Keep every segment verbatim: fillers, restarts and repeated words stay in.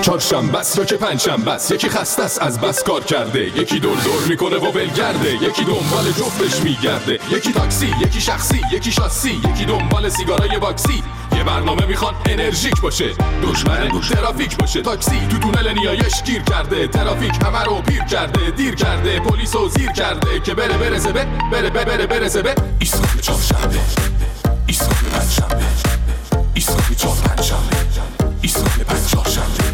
چهارشنبه است یا که پنجشنبه است، یکی خسته است از بس کار کرده، یکی دور دور میکنه و ولگرده، یکی دنبال جفتش میگرده، یکی تاکسی، یکی شخصی، یکی شاسی، یکی دنبال سیگارای باکسی. یه برنامه میخوان انرژیک باشه، دشمن ترافیک باشه. تاکسی تو تونل نیایش گیر کرده، ترافیک همه رو پیر کرده، دیر کرده، پلیسو زیر کرده که بره برسه به بره بره برسه به ایستگاه چهارشنبه، ایستگاه پنجشنبه، ایستگاه چهار پنجشنبه، ایستگاه پنج چهارشنبه.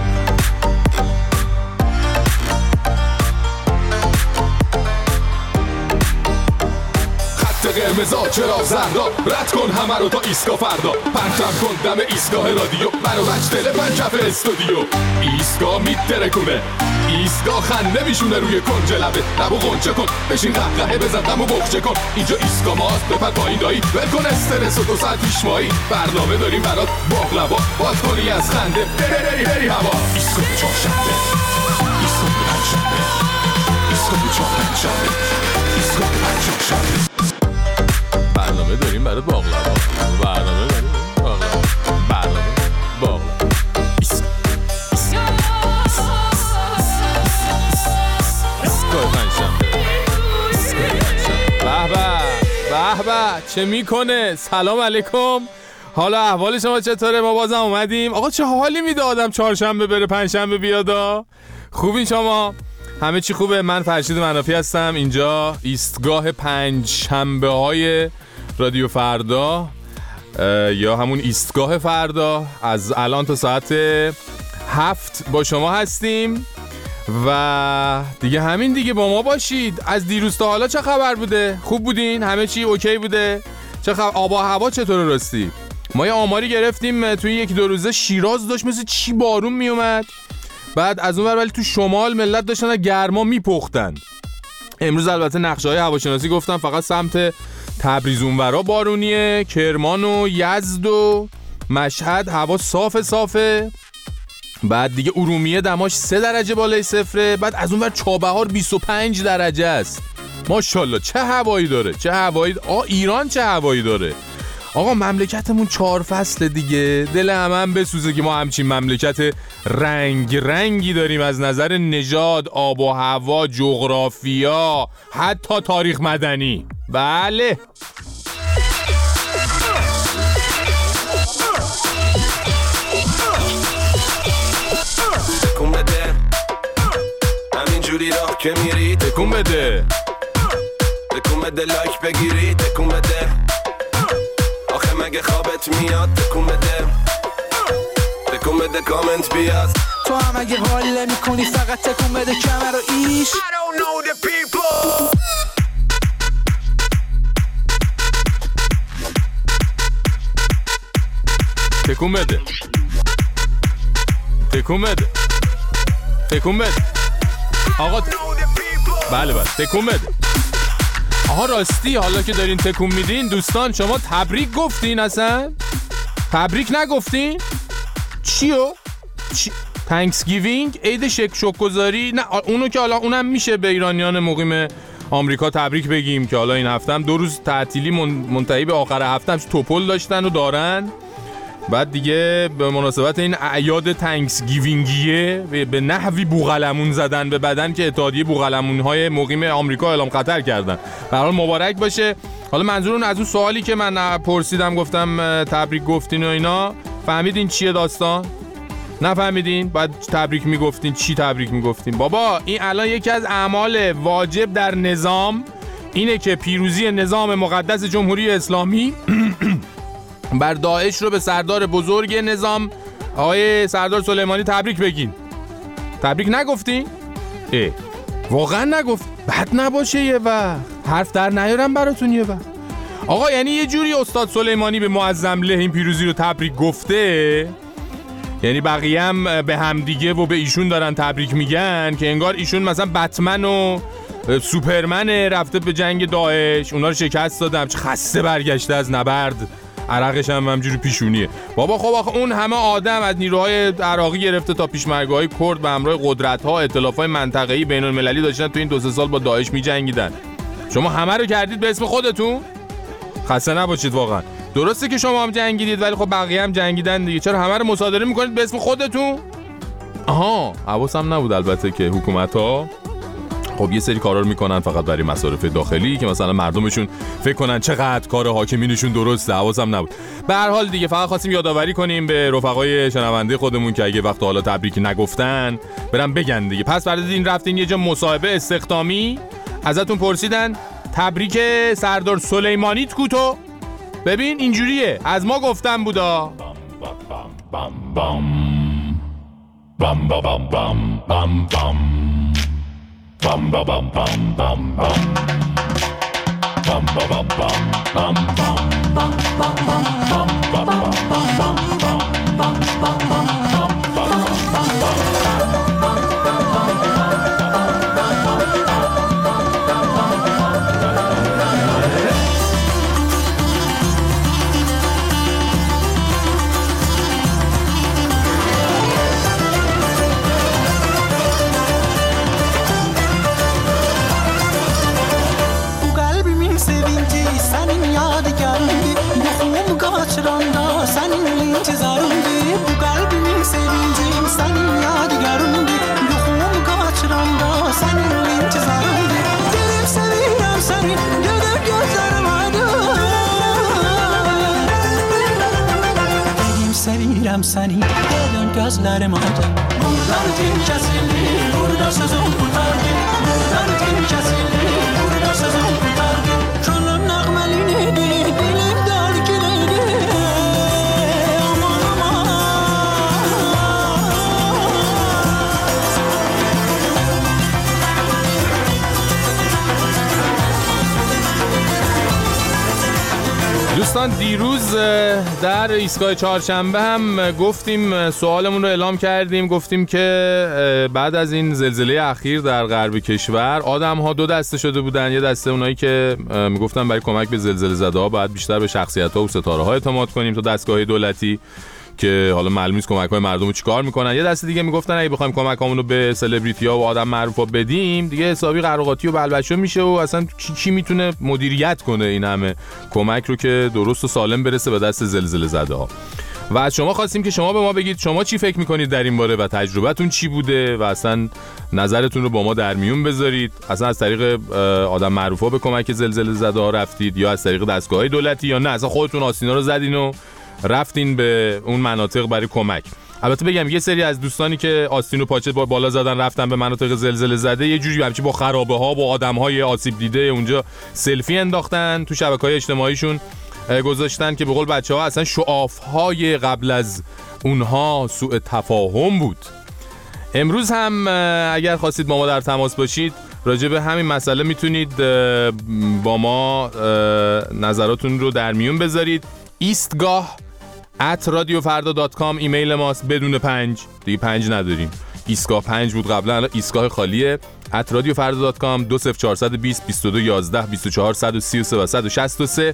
قرمزا چرا زردا، رد کن همه رو تا ایستگاه فردا، پرچم کن دم ایستگاه رادیو، منو بچ دل پنجف استودیو. ایستگاه میترکونه، ایستگاه خنده میشونه روی کنج لبه، لبو غنچه کن، بشین قهقهه بزن غمو بخچه کن. اینجا ایستگاه ماست، بپر پایین دایی، ول کن استرس و دو ساعت پیش مایی. برنامه داریم برات باقلوا، باز کنی از خنده بری بری بری هوا. ایستگاه چهارشنبه، ایستگاه پنجشنبه، ایستگاه چهار پنجشنبه، ایستگاه پنج چهارشنبه. برنامه داریم برای باقلوا، برنامه داریم باقلوا، برنامه باقلوا. ایسکا ایسکا ایسکا پنجشنبه، ایسکا پنجشنبه. به به به به، چه میکنه؟ سلام علیکم، حالا احوال شما چطوره؟ ما بازم اومدیم. آقا چه حالی میده آدم چهارشنبه بره پنجشنبه بیادا؟ خوبین شما؟ همه چی خوبه؟ من فرشید منافی هستم، اینجا ایستگاه پنج شنبه های رادیو فردا یا همون ایستگاه فردا. از الان تا ساعت هفت با شما هستیم و دیگه همین دیگه، با ما باشید. از دیروز تا حالا چه خبر بوده؟ خوب بودین؟ همه چی اوکی بوده؟ چه خبر؟ آب و هوا چطور راستی؟ ما یه آماری گرفتیم توی یک دو روزه شیراز داشت مثل چی بارون میومد، بعد از اون ور ولی تو شمال ملت داشتن گرما میپختن. امروز البته نقشه‌های هواشناسی گفتن فقط سمت تبریز اونورا بارونیه، کرمان و یزد و مشهد هوا صاف صافه، بعد دیگه ارومیه دماش سه درجه بالای صفره، بعد از اون ور چابهار بیست و پنج درجه است. ماشاءالله چه هوایی داره، چه هوایی. آ ایران چه هوایی داره. آقا مملکتمون چهار فصل دیگه، دل همه هم بسوزه که ما همچین مملکت رنگ رنگی داریم از نظر نژاد، آب و هوا، جغرافیا، حتی تاریخ مدنی. بله تکون بده همین جوری راه که میری، تکون بده، تکون بده لایک بگیری، تکون بده آخه مگه خوابت میاد، تکون بده، تکون بده کامنت بیاد. تو هم اگه حال نمی کنی فقط تکون بده کمر و ایش. I don't know the people. تکون بده، تکون بده، تکون بده. آقا ت... بله بله تکون بده. آها راستی، حالا که دارین تکون میدین دوستان، شما تبریک گفتین؟ اصلا تبریک نگفتین؟ چیو؟ چی؟ تانکسگیوینگ، عید شک شکرگزاری؟ نه اونو که حالا اونم میشه به ایرانیان مقیم آمریکا تبریک بگیم که حالا این هفته هم دو روز تعطیلی منتهی به آخر هفته هم توپل داشتن و دارن. بعد دیگه به مناسبت این اعیاد تانکسگیوینگیه به نحوی بوقلمون زدن به بدن که اتحادیه بوقلمون‌های مقیم آمریکا اعلام خطر کردن. به هر حال مبارک باشه. حالا منظورون از اون سوالی که من پرسیدم گفتم تبریک گفتین و اینا، فهمیدین چیه داستان؟ نفهمیدین؟ بعد تبریک میگفتین، چی تبریک میگفتین؟ بابا این الان یکی از اعمال واجب در نظام اینه که پیروزی نظام مقدس جمهوری اسلامی بر داعش رو به سردار بزرگ نظام آقای سردار سلیمانی تبریک بگین. تبریک نگفتین؟ اه واقعا نگفت؟ بد نباشه یه وقت حرف در نیارم براتون یه وقت. آقا یعنی یه جوری استاد سلیمانی به معظم له این پیروزی رو تبریک گفته، یعنی بقیه هم به همدیگه و به ایشون دارن تبریک میگن که انگار ایشون مثلا بتمن و سوپرمن رفته به جنگ داعش، اونا رو شکست دادم، چه خسته برگشته از نبرد، عرقش هم همجوری پیشونیه. بابا خب آخه اون همه آدم از نیروهای عراقی گرفته تا پیشمرگه‌های کرد به همراه قدرت‌ها، ائتلاف‌های منطقه‌ای بین‌المللی داشتن تو این دو سه سال با داعش می‌جنگیدن. شما همه رو کردید به اسم خودتون؟ خسته نباشید واقعا. درسته که شما هم جنگیدید ولی خب بقیه هم جنگیدن دیگه، چرا همه رو مصادره می‌کنید به اسم خودتون؟ آها حواسم نبود البته که حکومت‌ها خب یه سری کارا رو میکنن فقط برای مصارف داخلی که مثلا مردمشون فکر کنن چقدر کار حاکمینشون درسته. حواسم نبود. به هر حال دیگه فقط خواستیم یادآوری کنیم به رفقای شنونده خودمون که اگه وقت حالا تبریک نگفتن برام بگن دیگه. پس بعد از این رفتین یه جا مصاحبه استخدامی ازتون پرسیدن تبریک سردار سلیمانیت کو تو؟ ببین اینجوریه از ما گفتن بودا. بام بام بام بام بام بام بام بام bam bam bam bam bam bam bam bam bam bam bam bam bam bam sevirəm səni Gələn gözlərim aydın Buradan din kəsildi Burada sözüm qurtardı Buradan din kəsildi Burada sözüm qurtardı Könlüm nəğməliydi Dilim dərgiliydi Aman aman دوستان دیروز در ایستگاه چهارشنبه هم گفتیم سوالمون رو اعلام کردیم گفتیم که بعد از این زلزله اخیر در غرب کشور آدم ها دو دسته شده بودن. یه دسته اونایی که میگفتن برای کمک به زلزله زده ها باید بیشتر به شخصیت ها و ستاره ها اعتماد کنیم تا دستگاه دولتی که حالا معلوم نیست کمک های مردم رو چیکار میکنن. یه دسته دیگه میگفتن اگه بخوایم کمکامون رو به سلبریتی ها و آدم معروف ها بدیم دیگه حسابی قراقاتی و بلبشو میشه و اصلا کی, کی میتونه مدیریت کنه این همه کمک رو که درست و سالم برسه به دست زلزله زده ها. و از شما خواستیم که شما به ما بگید شما چی فکر میکنید در این باره و تجربتون چی بوده و اصلا نظرتون رو با ما در میون بذارید. اصلا از طریق آدم معروفا به کمک زلزله زده ها رفتید یا از طریق دستگاه‌های دولتی یا نه اصلا خودتون آستینا رو زدین و رفتین به اون مناطق برای کمک. البته بگم یه سری از دوستانی که آستین و پاچه با بالا زدن رفتن به مناطق زلزله زده یه جوری همچین با خرابه ها با آدم‌های آسیب دیده اونجا سلفی انداختن تو شبکه‌های اجتماعیشون گذاشتن که به قول بچه‌ها اصلا شعاف‌های قبل از اونها سوء تفاهم بود. امروز هم اگر خواستید با ما در تماس باشید راجع به همین مسئله میتونید با ما نظراتون رو در میون بذارید. ایستگاه ات رادیو فردا دات کام ایمیل ماست بدون پنج دیگه پنج نداریم ایستگاه پنج بود قبلا ایستگاه خالیه ات رادیو فردا دات کام دو صفر چهار دو صفر بیست و دو یازده بیست و چهار صد و سی و سه و صد و شصت و سه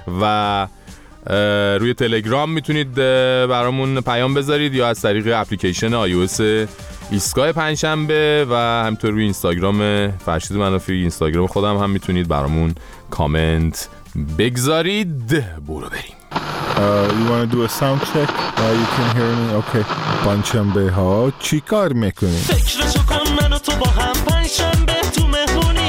و روی تلگرام میتونید برامون پیام بذارید یا از طریق اپلیکیشن آی او اس ایستگاه پنجشنبه و همینطور روی اینستاگرام فرشید منافی اینستاگرام خودم هم میتونید برامون کامنت بگذارید. برو بریم. Uh, you want to do a sound check? Uh, you can hear me? Okay. پنجشنبه ها چی کار میکنی؟ فکرشو کن من و تو با هم پنجشنبه تو مهمونی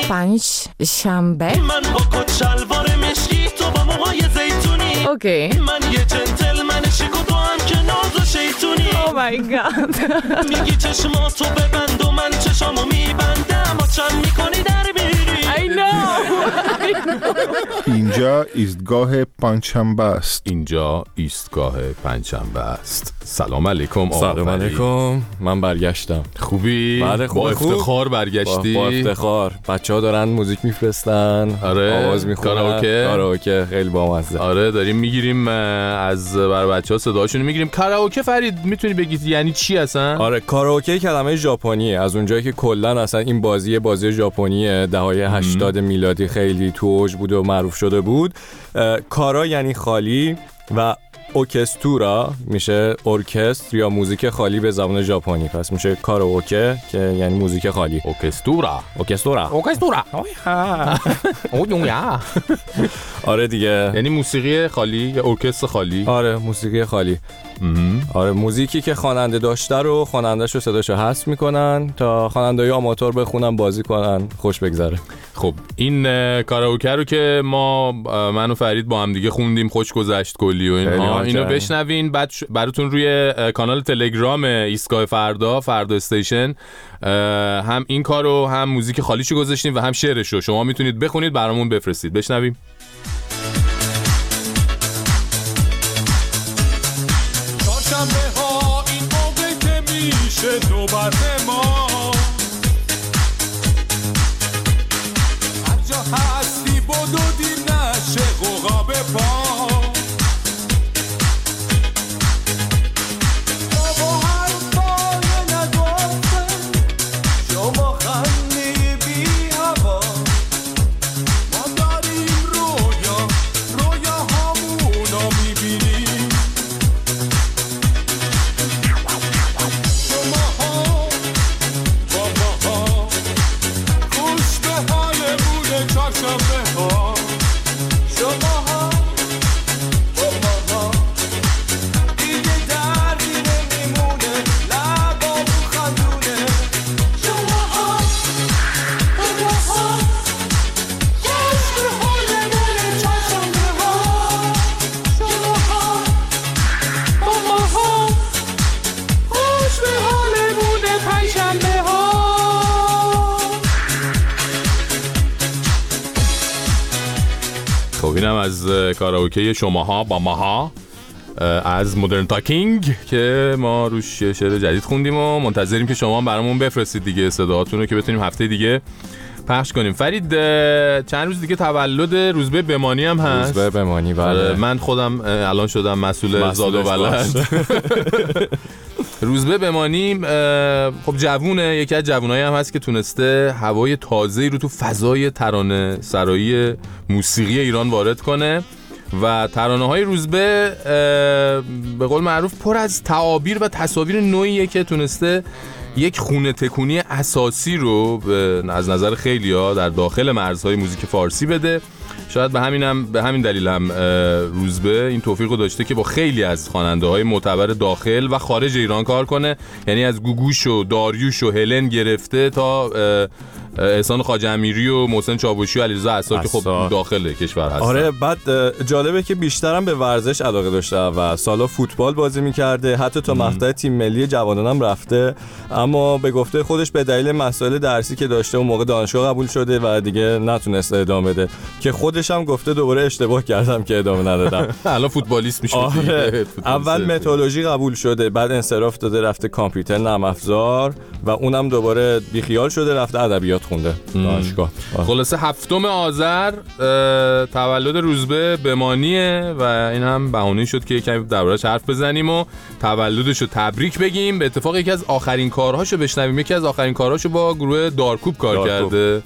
پنجشنبه من با کت شلوار مشکی تو با موهای زیتونی اوکی من یه جنتلمن شیک و تو هم که ناز و شیطونی او مای گاد میگی چشماتو ببند و من چشامو میبندم و چند میکنی در بیری I know اینجا ایستگاه پنجشنبه است. اینجا ایستگاه پنجشنبه است. سلام علیکم. سلام علیکم. من برگشتم. خوبی؟ بله خوب. با افتخار برگشتی؟ با, با افتخار. بچه‌ها دارن موزیک میفرستن. آره. آواز میخونن. کاراوکه. کاراوکه خیلی بامزه. آره داریم میگیریم از بر بچه‌ها صداشون میگیریم. کاراوکه فرید میتونی بگی یعنی چی اصلا؟ آره کاراوکه کلمه ژاپنیه. از اونجایی که کلا اصلا این بازی بازی ژاپنیه دههای هشتاد میلادی خیلی تو اوج بود و معروف شده بود. کارا یعنی خالی و اوکستورا میشه ارکستر یا موزیک خالی به زبان ژاپنی، پس میشه کاراوکه که یعنی موزیک خالی. اوکستورا اوکستورا اوکستورا اویا آره دیگه، یعنی موسیقی خالی یا ارکستر خالی. آره موسیقی خالی. آره موزیکی که خواننده داشته رو خواننده‌ش رو صداشو حذف میکنن تا خواننده‌های آماتور بخونن بازی کنن خوش بگذره. خب این کاراوکه رو که ما من و فرید با هم دیگه خوندیم، خوش گذشت کلی و اینها، اینو بشنوین. بعد براتون روی کانال تلگرام ایستگاه فردا فردا استیشن هم این کارو هم موزیک خالیشو گذاشتیم و هم شعرشو شما میتونید بخونید برامون بفرستید. بشنویم. چهارشنبه ها این موقع که میشه نوبت ما، هر جا هستی بدو دیر نشه غوغا به پا. بابا حرفای نگفتن شما خنده بی هوا، ما داریم رویا رویا همونو میبینیم. شما ها بابا ها خوش به حال بوده چهارشنبه ها. شما ها بابا ها دیگه دردی نمیمونه لبامون خندونه. شما ها بابا ها خوش به حال بوده چهارشنبه ها. شما ها بابا ها خوش به حال بوده پنجشنبه ها. خب اینم از کاراوکه شماها با ماها از مدرن تاکینگ که ما روش شعر جدید خوندیم و منتظریم که شما برامون بفرستید دیگه صداهاتون رو که بتونیم هفته دیگه پخش کنیم. فرید چند روز دیگه تولد روزبه بمانی هم هست. روزبه بمانی بله. من خودم الان شدم مسئول زاد و ولد. روزبه بمانی خب جوونه، یکی از جوونایی هم هست که تونسته هوای تازه‌ای رو تو فضای ترانه سرایی موسیقی ایران وارد کنه و ترانه‌های روزبه به قول معروف پر از تعابیر و تصاویر نوعیه که تونسته یک خونه تکونی اساسی رو از نظر خیلی‌ها در داخل مرزهای موزیک فارسی بده. شاید به همینم به همین دلیل هم روزبه این توفیق رو داشته که با خیلی از خواننده‌های معتبر داخل و خارج ایران کار کنه، یعنی از گوگوش و داریوش و هلن گرفته تا احسان خواجه امیری و محسن چاوشی و علیرضا عصار که خب داخل کشور هستن. آره بعد جالبه که بیشترم به ورزش علاقه داشته و سالا فوتبال بازی می‌کرده، حتی تا مقطع تیم ملی جوانان هم رفته، اما به گفته خودش به دلیل مسائل درسی که داشته اون موقع دانشگاه قبول شده و دیگه نتونست ادامه بده که خودش هم گفته دوباره اشتباه کردم که ادامه ندادم. الان فوتبالیست میشه. آره. اول متئولوژی قبول شده، بعد انصراف داده رفته کامپیوتر نرم افزار و اونم دوباره بیخیال شده رفته ادبیات خونده دانشگاه. خلاصه هفتم آذر تولد روزبه بمانیه و این هم بهانه شد که یکم دربارش حرف بزنیم و تولدشو تبریک بگیم. به اتفاق یکی از آخرین کارهاشو بشنویم. یکی از آخرین کارهاشو با گروه دارکوب کار دارکوب. کرده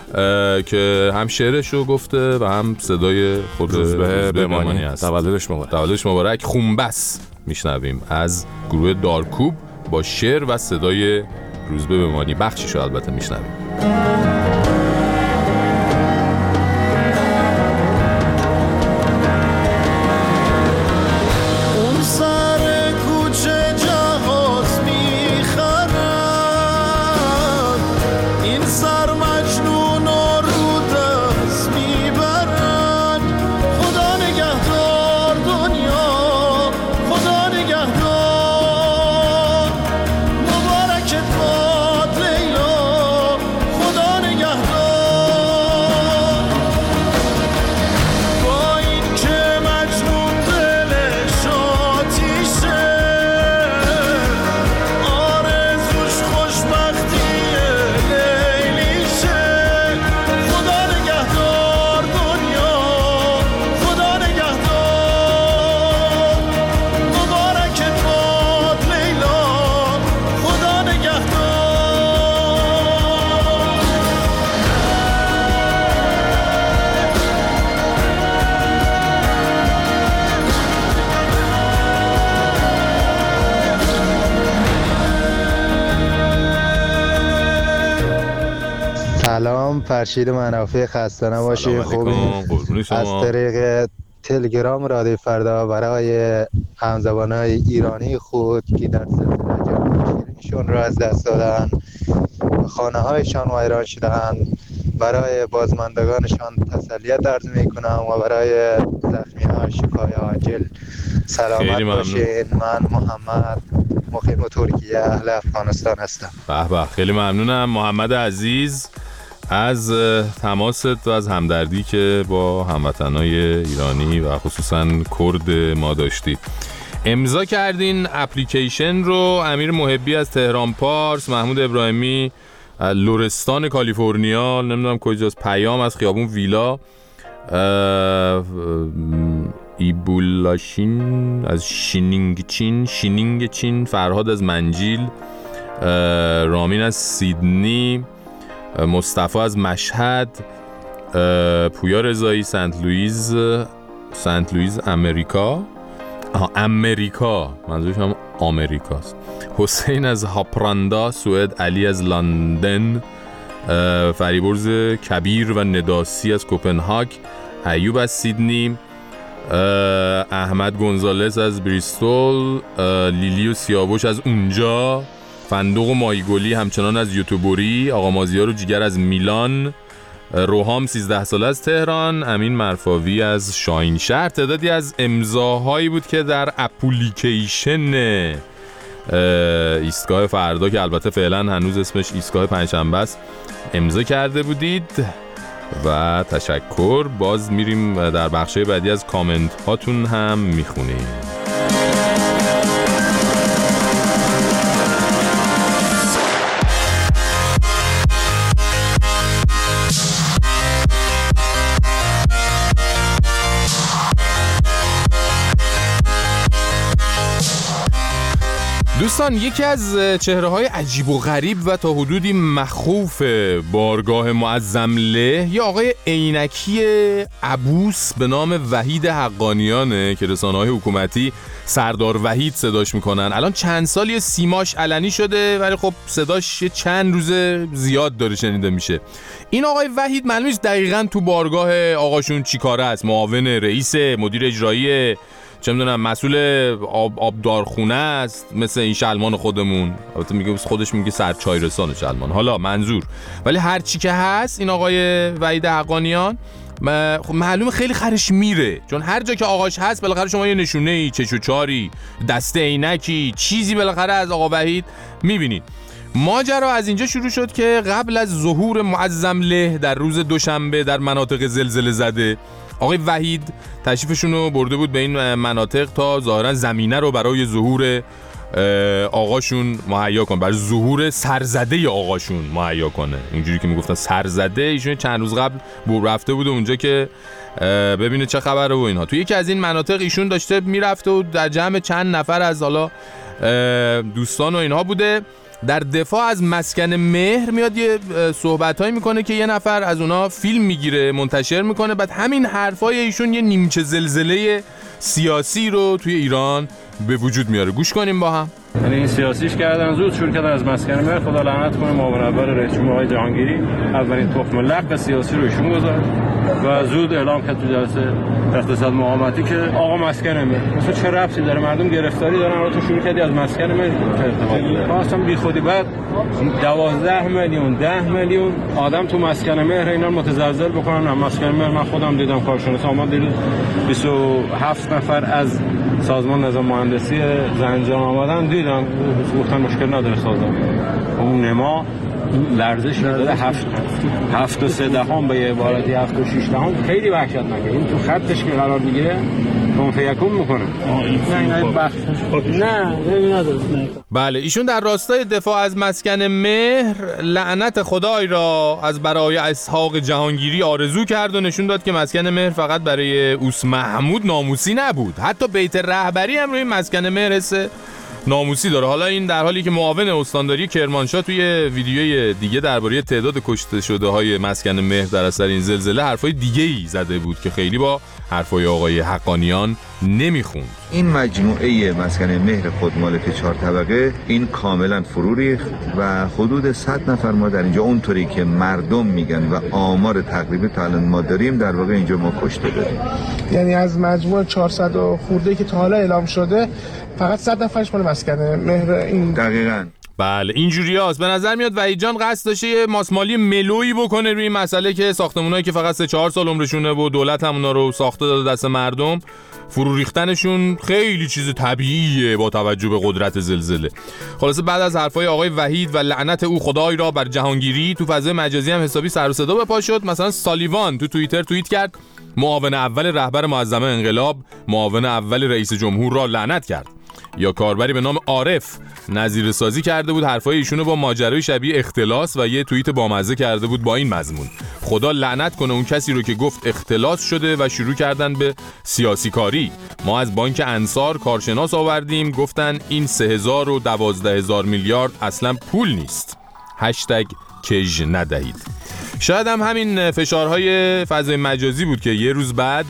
که هم شعرشو گفته و هم صدای خود روزبه بمانی است. تولدش مبارک. تولدش مبارک. خونبس میشنویم از گروه دارکوب با شعر و صدای روزبه بمانی. بخشیشو البته میشنویم. خدا سلام، فرشید منافع، خسته نباشید. خوبی؟ از طریق تلگرام رادیو فردا برای همزبانای ایرانی خود که در سلسله جانشینیشون را از دست دادن، خانه هایشان ویران شدن، برای بازماندگانشان تسلیت عرض میکنم و برای زخمی ها شفای عاجل. سلامت باشین. من محمد مقیم ترکیه اهل افغانستان هستم. به به، خیلی ممنونم محمد عزیز از تماست و از همدردی که با هموطنای ایرانی و خصوصا کرد ما داشتید. امضا کردین اپلیکیشن رو امیر محبی از تهران پارس، محمود ابراهیمی لرستان کالیفرنیا، نمیدونم کجاست، پیام از خیابون ویلا، ایبولاشین از شینینگ چین شینینگ چین، فرهاد از منجیل، رامین از سیدنی، مصطفی از مشهد، پویا رضایی سنت لوئیس سنت لوئیس امریکا آها امریکا منظورش هم آمریکاست، حسین از هاپراندا سوئد، علی از لندن، فریبرز کبیر و نداسی از کوپنهاگ، ایوب از سیدنی، احمد گونزالس از بریستول، لیلیو سیاوش از اونجا، فندق و مایگلی همچنان از یوتیوبری، آقا مازیار و جیگر از میلان، روحام سیزده ساله از تهران، امین مرفاوی از شاهین شهر. تعدادی از امضاهایی بود که در اپلیکیشن ایستگاه فردا که البته فعلا هنوز اسمش ایستگاه پنجشنبه است امضا کرده بودید و تشکر. باز میریم در بخشای بعدی از کامنت هاتون هم میخونیم. دوستان، یکی از چهره‌های عجیب و غریب و تا حدودی مخوف بارگاه معظم له یه آقای عینکی عبوس به نام وحید حقانیانه که رسانه‌های حکومتی سردار وحید صداش میکنن. الان چند سالی سیماش علنی شده ولی خب صداش یه چند روز زیاد داره شنیده میشه. این آقای وحید معلوم نیست دقیقاً تو بارگاه آقاشون چیکاره است، معاون رئیس، مدیر اجرایی، چه میدونم مسئول آب آبدارخونه است، مثل این شلمان خودمون. البته میگه خودش میگه سرچای رسان شلمان، حالا منظور. ولی هر چی که هست این آقای وحید حقانیان خب معلومه خیلی خرش میره، چون هر جا که آقاش هست بالاخره شما یه نشونه ای، چش و چاری، دسته عینکی، چیزی بالاخره از آقا وحید میبینید. ماجرا از اینجا شروع شد که قبل از ظهور معظم له در روز دوشنبه در مناطق زلزله زده، آقای وحید تشریفشون رو برده بود به این مناطق تا ظاهرا زمینه رو برای ظهور آقاشون مهیا کنه، برای ظهور سرزده آقاشون مهیا کنه. اینجوری که میگفتن سرزده، ایشون چند روز قبل رفته بود اونجا که ببینه چه خبره و اینها. تو یکی از این مناطق ایشون داشته میرفته و در جمع چند نفر از حالا دوستان و اینها بوده. در دفاع از مسکن مهر میاد یه صحبتایی میکنه که یه نفر از اونا فیلم میگیره منتشر میکنه، بعد همین حرفای ایشون یه نیمچه زلزله سیاسی رو توی ایران به وجود میاره. گوش کنیم با هم. یعنی این سیاسیش کردن، زود شروع کردن از مسکن مهر. خدا لعنت کنه معاون اول رئیس جمهور آقای جهانگیری اولین تخم لق سیاسی رو ایشون گذاشت و زود اعلام کرد تو جلسه اقتصاد مقاومتی که آقا مسکن مهر. مثلا چه ربطی داره، مردم گرفتاری دارن، الان تو شروع کردی از مسکن مهر ارتباط داره. اصلا بیخودی. بعد دوازده میلیون ده میلیون آدم تو مسکن مهر اینا متزلزل بکنن. نه مسکن مهر من خودم دیدم، کارشناس آمد دیروز بیست و هفت نفر از سازمان نظام مهندسی زنجان آمدن، دیدم گفتن مشکل نداره سازمان. اون نما لرزش داده هفت هفت و سه دهم به یه عبارتی هفت و شیش دهم خیلی وحشتناکه. این تو خطش که قرار بگیره اون فیکون میکنه. نه این بخش نه نداره. بله، ایشون در راستای دفاع از مسکن مهر لعنت خدای را از برای اسحاق جهانگیری آرزو کرد و نشون داد که مسکن مهر فقط برای اوس محمود ناموسی نبود، حتی بیت رهبری هم روی مسکن مهر حس ناموسی داره. حالا این در حالی که معاون استانداری کرمانشاه توی ویدیوی دیگه درباره تعداد کشته شده های مسکن مهر در اثر این زلزله حرفای دیگه‌ای زده بود که خیلی با حرفای آقای حقانیان نمیخوند. این مجموعه مسکن مهر خودمالک چهار طبقه این کاملا فرو ریخت و حدود صد نفر ما در اینجا اونطوری که مردم میگن و آمار تقریبی تا الان ما داریم در واقع اینجا ما کشته داریم. یعنی از مجموع چهارصد خورده که تا حالا اعلام شده فقط صد نفرش مال مسکن مهر این. دقیقاً. بله اینجوری هست. به نظر میاد وحید جان قصد داشته یه ماسمالی ملویی بکنه روی این مسئله که ساختمونایی که فقط سه چهار سال عمرشونه و دولت هم اونا رو ساخته داده دست مردم، فرو ریختنشون خیلی چیز طبیعیه با توجه به قدرت زلزله. خلاصه بعد از حرفای آقای وحید و لعنت او خدای را بر جهانگیری، تو فضای مجازی هم حسابی سر و صدا به پا شد. مثلا سالیوان تو توییتر توییت کرد معاون اول رهبر معظمه انقلاب معاون اول رئیس جمهور را لعنت کرد. یا کاربری به نام عارف نظیر سازی کرده بود حرفای ایشونو با ماجرای شبیه اختلاس و یه توییت بامزه کرده بود با این مضمون: خدا لعنت کنه اون کسی رو که گفت اختلاس شده و شروع کردن به سیاسی کاری. ما از بانک انصار کارشناس آوردیم گفتن این سه هزار و دوازده هزار میلیارد اصلا پول نیست. هشتگ کژ ندهید. شاید هم همین فشارهای فضای مجازی بود که یه روز بعد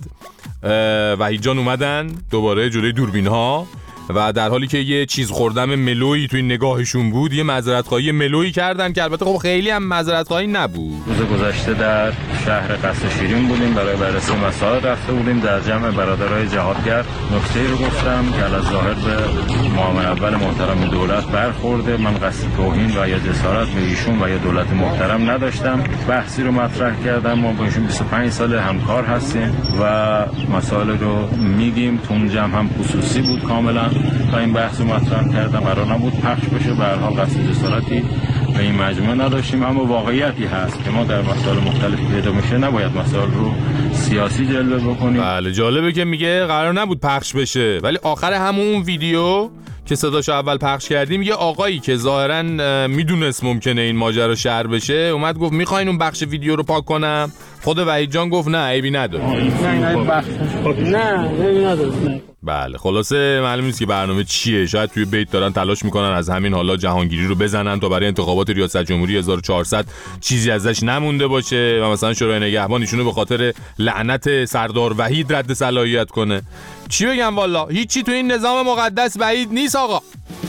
وحید جان اومدن دوباره جلوی دوربین ها و در حالی که یه چیز خوردم ملویی توی نگاهشون بود یه معذرت‌خواهی ملویی کردن که البته خب خیلی هم معذرت‌خواهی نبود. روز گذشته در شهر قصر شیرین بودیم، برای بررسی مسائل رفته بودیم. در جمع برادرای جهادگر نکته‌ای رو گفتم که از ظاهر به معاون اول محترم دولت برخورده. من قصد توهین و یا جسارت به ایشون و یا دولت محترم نداشتم. بحثی رو مطرح کردم. ما با ایشون بیست و پنج سال همکار هستیم و مسائل رو میگیم. تو اون جمع هم خصوصی بود کاملا و این بحث رو مطرح کردم. قرار نبود پخش بشه. به هر حال قصد جسارتی به این مجموعه نداشتیم، اما واقعیتی هست که ما در مسائل مختلفی پیدا میشه نباید مسائل رو سیاسی جلوه بکنیم. بله جالبه که میگه قرار نبود پخش بشه، ولی آخر همون ویدیو که صداشو اول پخش کردیم یه آقایی که ظاهراً میدونست ممکنه این ماجرا شهر بشه اومد گفت میخواین اون بخش ویدیو رو پاک کنم؟ خود وحید جان گفت نه عیبی نداره. نه نه بخش نه عیبی نداره. بله خلاصه معلوم نیست که برنامه چیه. شاید توی بیت دارن تلاش میکنن از همین حالا جهانگیری رو بزنن تا برای انتخابات ریاست جمهوری هزار و چهارصد چیزی ازش نمونده باشه و مثلا شورای نگهبان ایشونو به خاطر لعنت سردار وحید رد صلاحیت کنه. چی بگم والا هیچی تو این نظام مقدس وحید نیست آقا.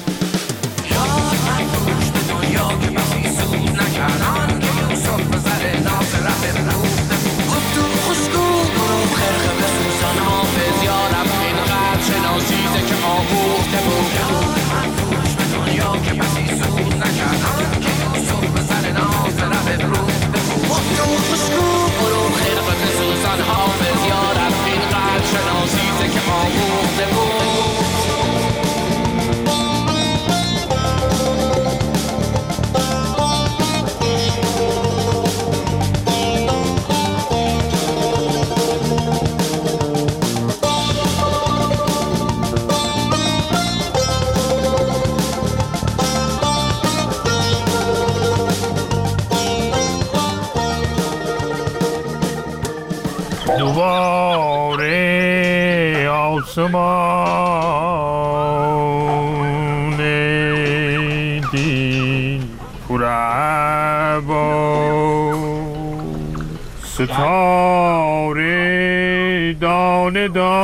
دوباره آسمان دین پر با ستاره دانه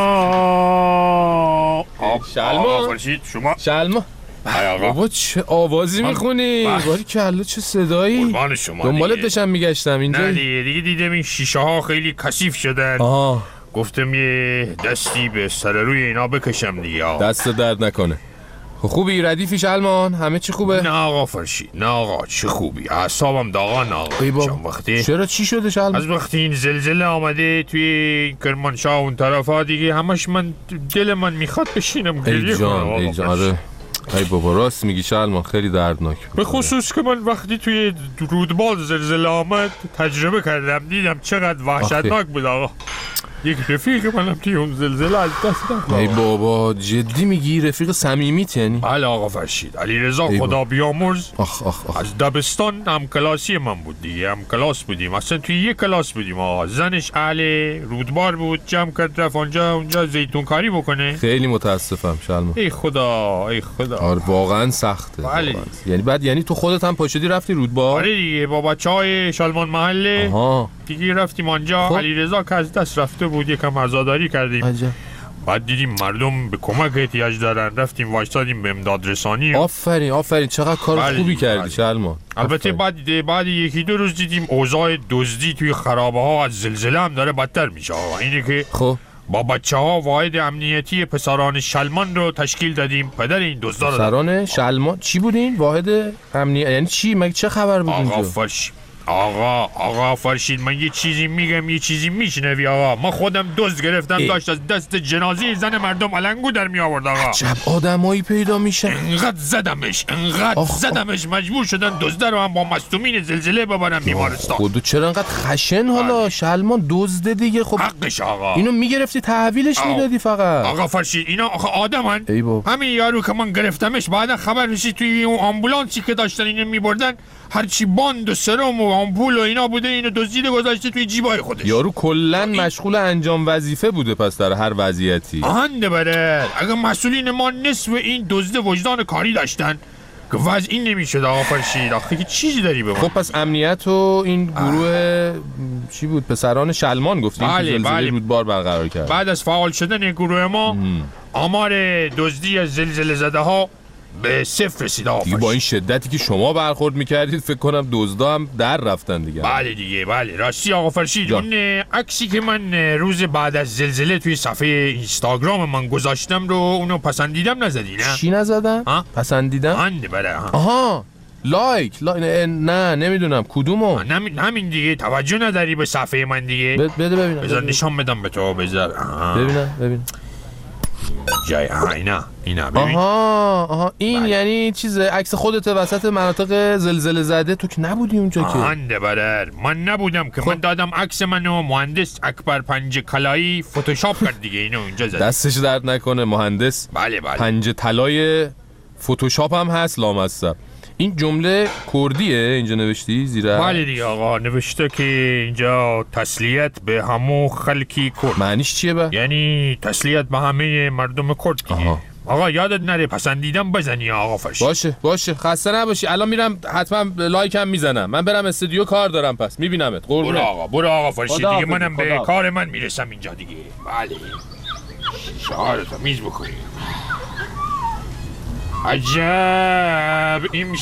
دان. شلما فرشید شما شلما بابا چه آوازی میخونی؟ باری کلا چه صدایی؟ قربان شما دنبالت داشتم میگشتم اینجا. نه دیگه دیگه دیدم این شیشه ها خیلی کثیف شدن. آه. گفتم یه دستی به سر روی اینا بکشم دیگه. دست درد نکنه. خوبی ردیفی شلمان؟ همه چی خوبه؟ نه آقا فرشید نه آقا چه خوبی، اعصابم داغان آقا. وقتی چرا چی شده شلمان؟ از وقتی این زلزله آمده توی کرمانشاه اون طرفا دیگه همش من دل من میخواد بشینم گریه کنم. ای جان آره. ای بابا راست میگی شلمان خیلی دردناک. به خصوص که من وقتی توی رودبال زلزله آمد تجربه کردم دیدم چقدر وحشتناک بود آقا. یک رفیق منم توی اون زلزله از دست داد. ای بابا جدی میگی رفیق صمیمیت یعنی؟ بله آقا فرشید علیرضا خدا بیامرز. آخ آخ آخ. از دبستان هم کلاسی من بود دیگه، هم کلاس بودیم اصلا توی یک کلاس بودیم آقا. زنش اهل رودبار بود، جمع کرد رفت اونجا اونجا زیتون کاری بکنه. خیلی متاسفم شلمان. ای خدا ای خدا. آره واقعا سخته. بله. یعنی بعد یعنی تو خودت هم پاشدی رفتی رودبار؟ آره دیگه با بچهای شلمان محله. آها. دیگه رفتیم آنجا. خب. علیرضا که از دست رفته بود یکم عزاداری کردیم. عجب. بعد دیدیم مردم به کمک احتیاج دارن، رفتیم وایسادیم به امداد رسانی. آفرین آفرین چقدر کار بله، خوبی کردی بله. شلمان. البته بعد بعد یکی دو روز دیدیم اوضاع دزدی توی خرابه ها از زلزله هم داره بدتر میشه. اینه که خب با بچه ها واحد امنیتی پسران شلمان رو تشکیل دادیم. پدر این دزدا رو پسران شلمان چی بودین؟ واحد امنیت یعنی چی؟ مگه چه خبر بود آقا اونجا؟ فرشید آقا آقا فرشید من یه چیزی میگم یه چیزی میشنوی آقا. ما خودم دزد گرفتم ای. داشت از دست جنازه زن مردم علنگو در می آورد آقا. عجب آدمایی پیدا میشن. انقدر زدمش انقدر آخ زدمش مجبور شدن دزده رو هم با مصدومین زلزله ببرن بیمارستان. خودو چرا انقدر خشن حالا؟ شلمان دزده دیگه. خب حقش آقا. اینو میگرفتی تحویلش میدادی فقط. آقا فرشید اینا آخه آدمن. همین یارو که من گرفتمش بعدا خبر رسید توی اون آمبولانسی که داشتن اینو میبردن هرچی باند و سرم و آمپول و اینا بوده اینو دزدیده گذاشته توی جیبای خودش. یارو کلا مشغول انجام وظیفه بوده پس در هر وضعیتی. آهنده بره. اگه مسئولین ما نصف این دزد وجدان کاری داشتن که وضع این نمیشد آقا فرشید. آخه که چیزی داری به من. خب پس امنیت و این گروه چی بود؟ پسران شلمان گفتیم بله که زلزله بله. رودبار برقرار کرد. بعد از فعال شدن گروه ما ام. آمار دزدی از زلزله زده ها به صفر رسید آقا فرشید. با این شدتی که شما برخورد میکردید فکر کنم دزدا هم در رفتن دیگه. بله دیگه بله راستی آقا فرشید اون عکسی که من روز بعد از زلزله توی صفحه اینستاگرام من گذاشتم رو اونو پسندیدم نزدی نه؟ چی نزدم؟ پسندیدم؟ هنده بله ها. آها لایک لا... نه نمیدونم کدومو. همین همین دیگه توجه نداری به صفحه من دیگه. بده ببینم. بذار نشان بدم به تو بذار. ببینم ببینم. جای ها اینا اینا ببین. آها آها این بله. یعنی چیز عکس خودت وسط مناطق زلزله زده. تو که نبودی اونجا که. آهنده برر من نبودم که خب. من دادم عکس منو مهندس اکبر پنج کلایی فتوشاپ کرد دیگه اینو اونجا زد. دستش درد نکنه مهندس. بله بله. پنج طلای فتوشاپ هم هست لامصب. این جمله کردیه اینجا نوشتی زیرا؟ بله دیگه آقا نوشته که اینجا تسلیت به همو خلکی کرد. معنیش چیه با؟ یعنی تسلیت به همه مردم کرد دیگه. آها. آقا یادت نره پسندیدم بزنی آقا فرشید. باشه باشه خسته نباشی. الان میرم حتما لایک هم میزنم. من برم استودیو کار دارم پس میبینمت. قربونت. برو آقا برو آقا فرشید دیگه منم به کار من میرسم اینجا دیگه. بله شعارتو میز بکنی. عجب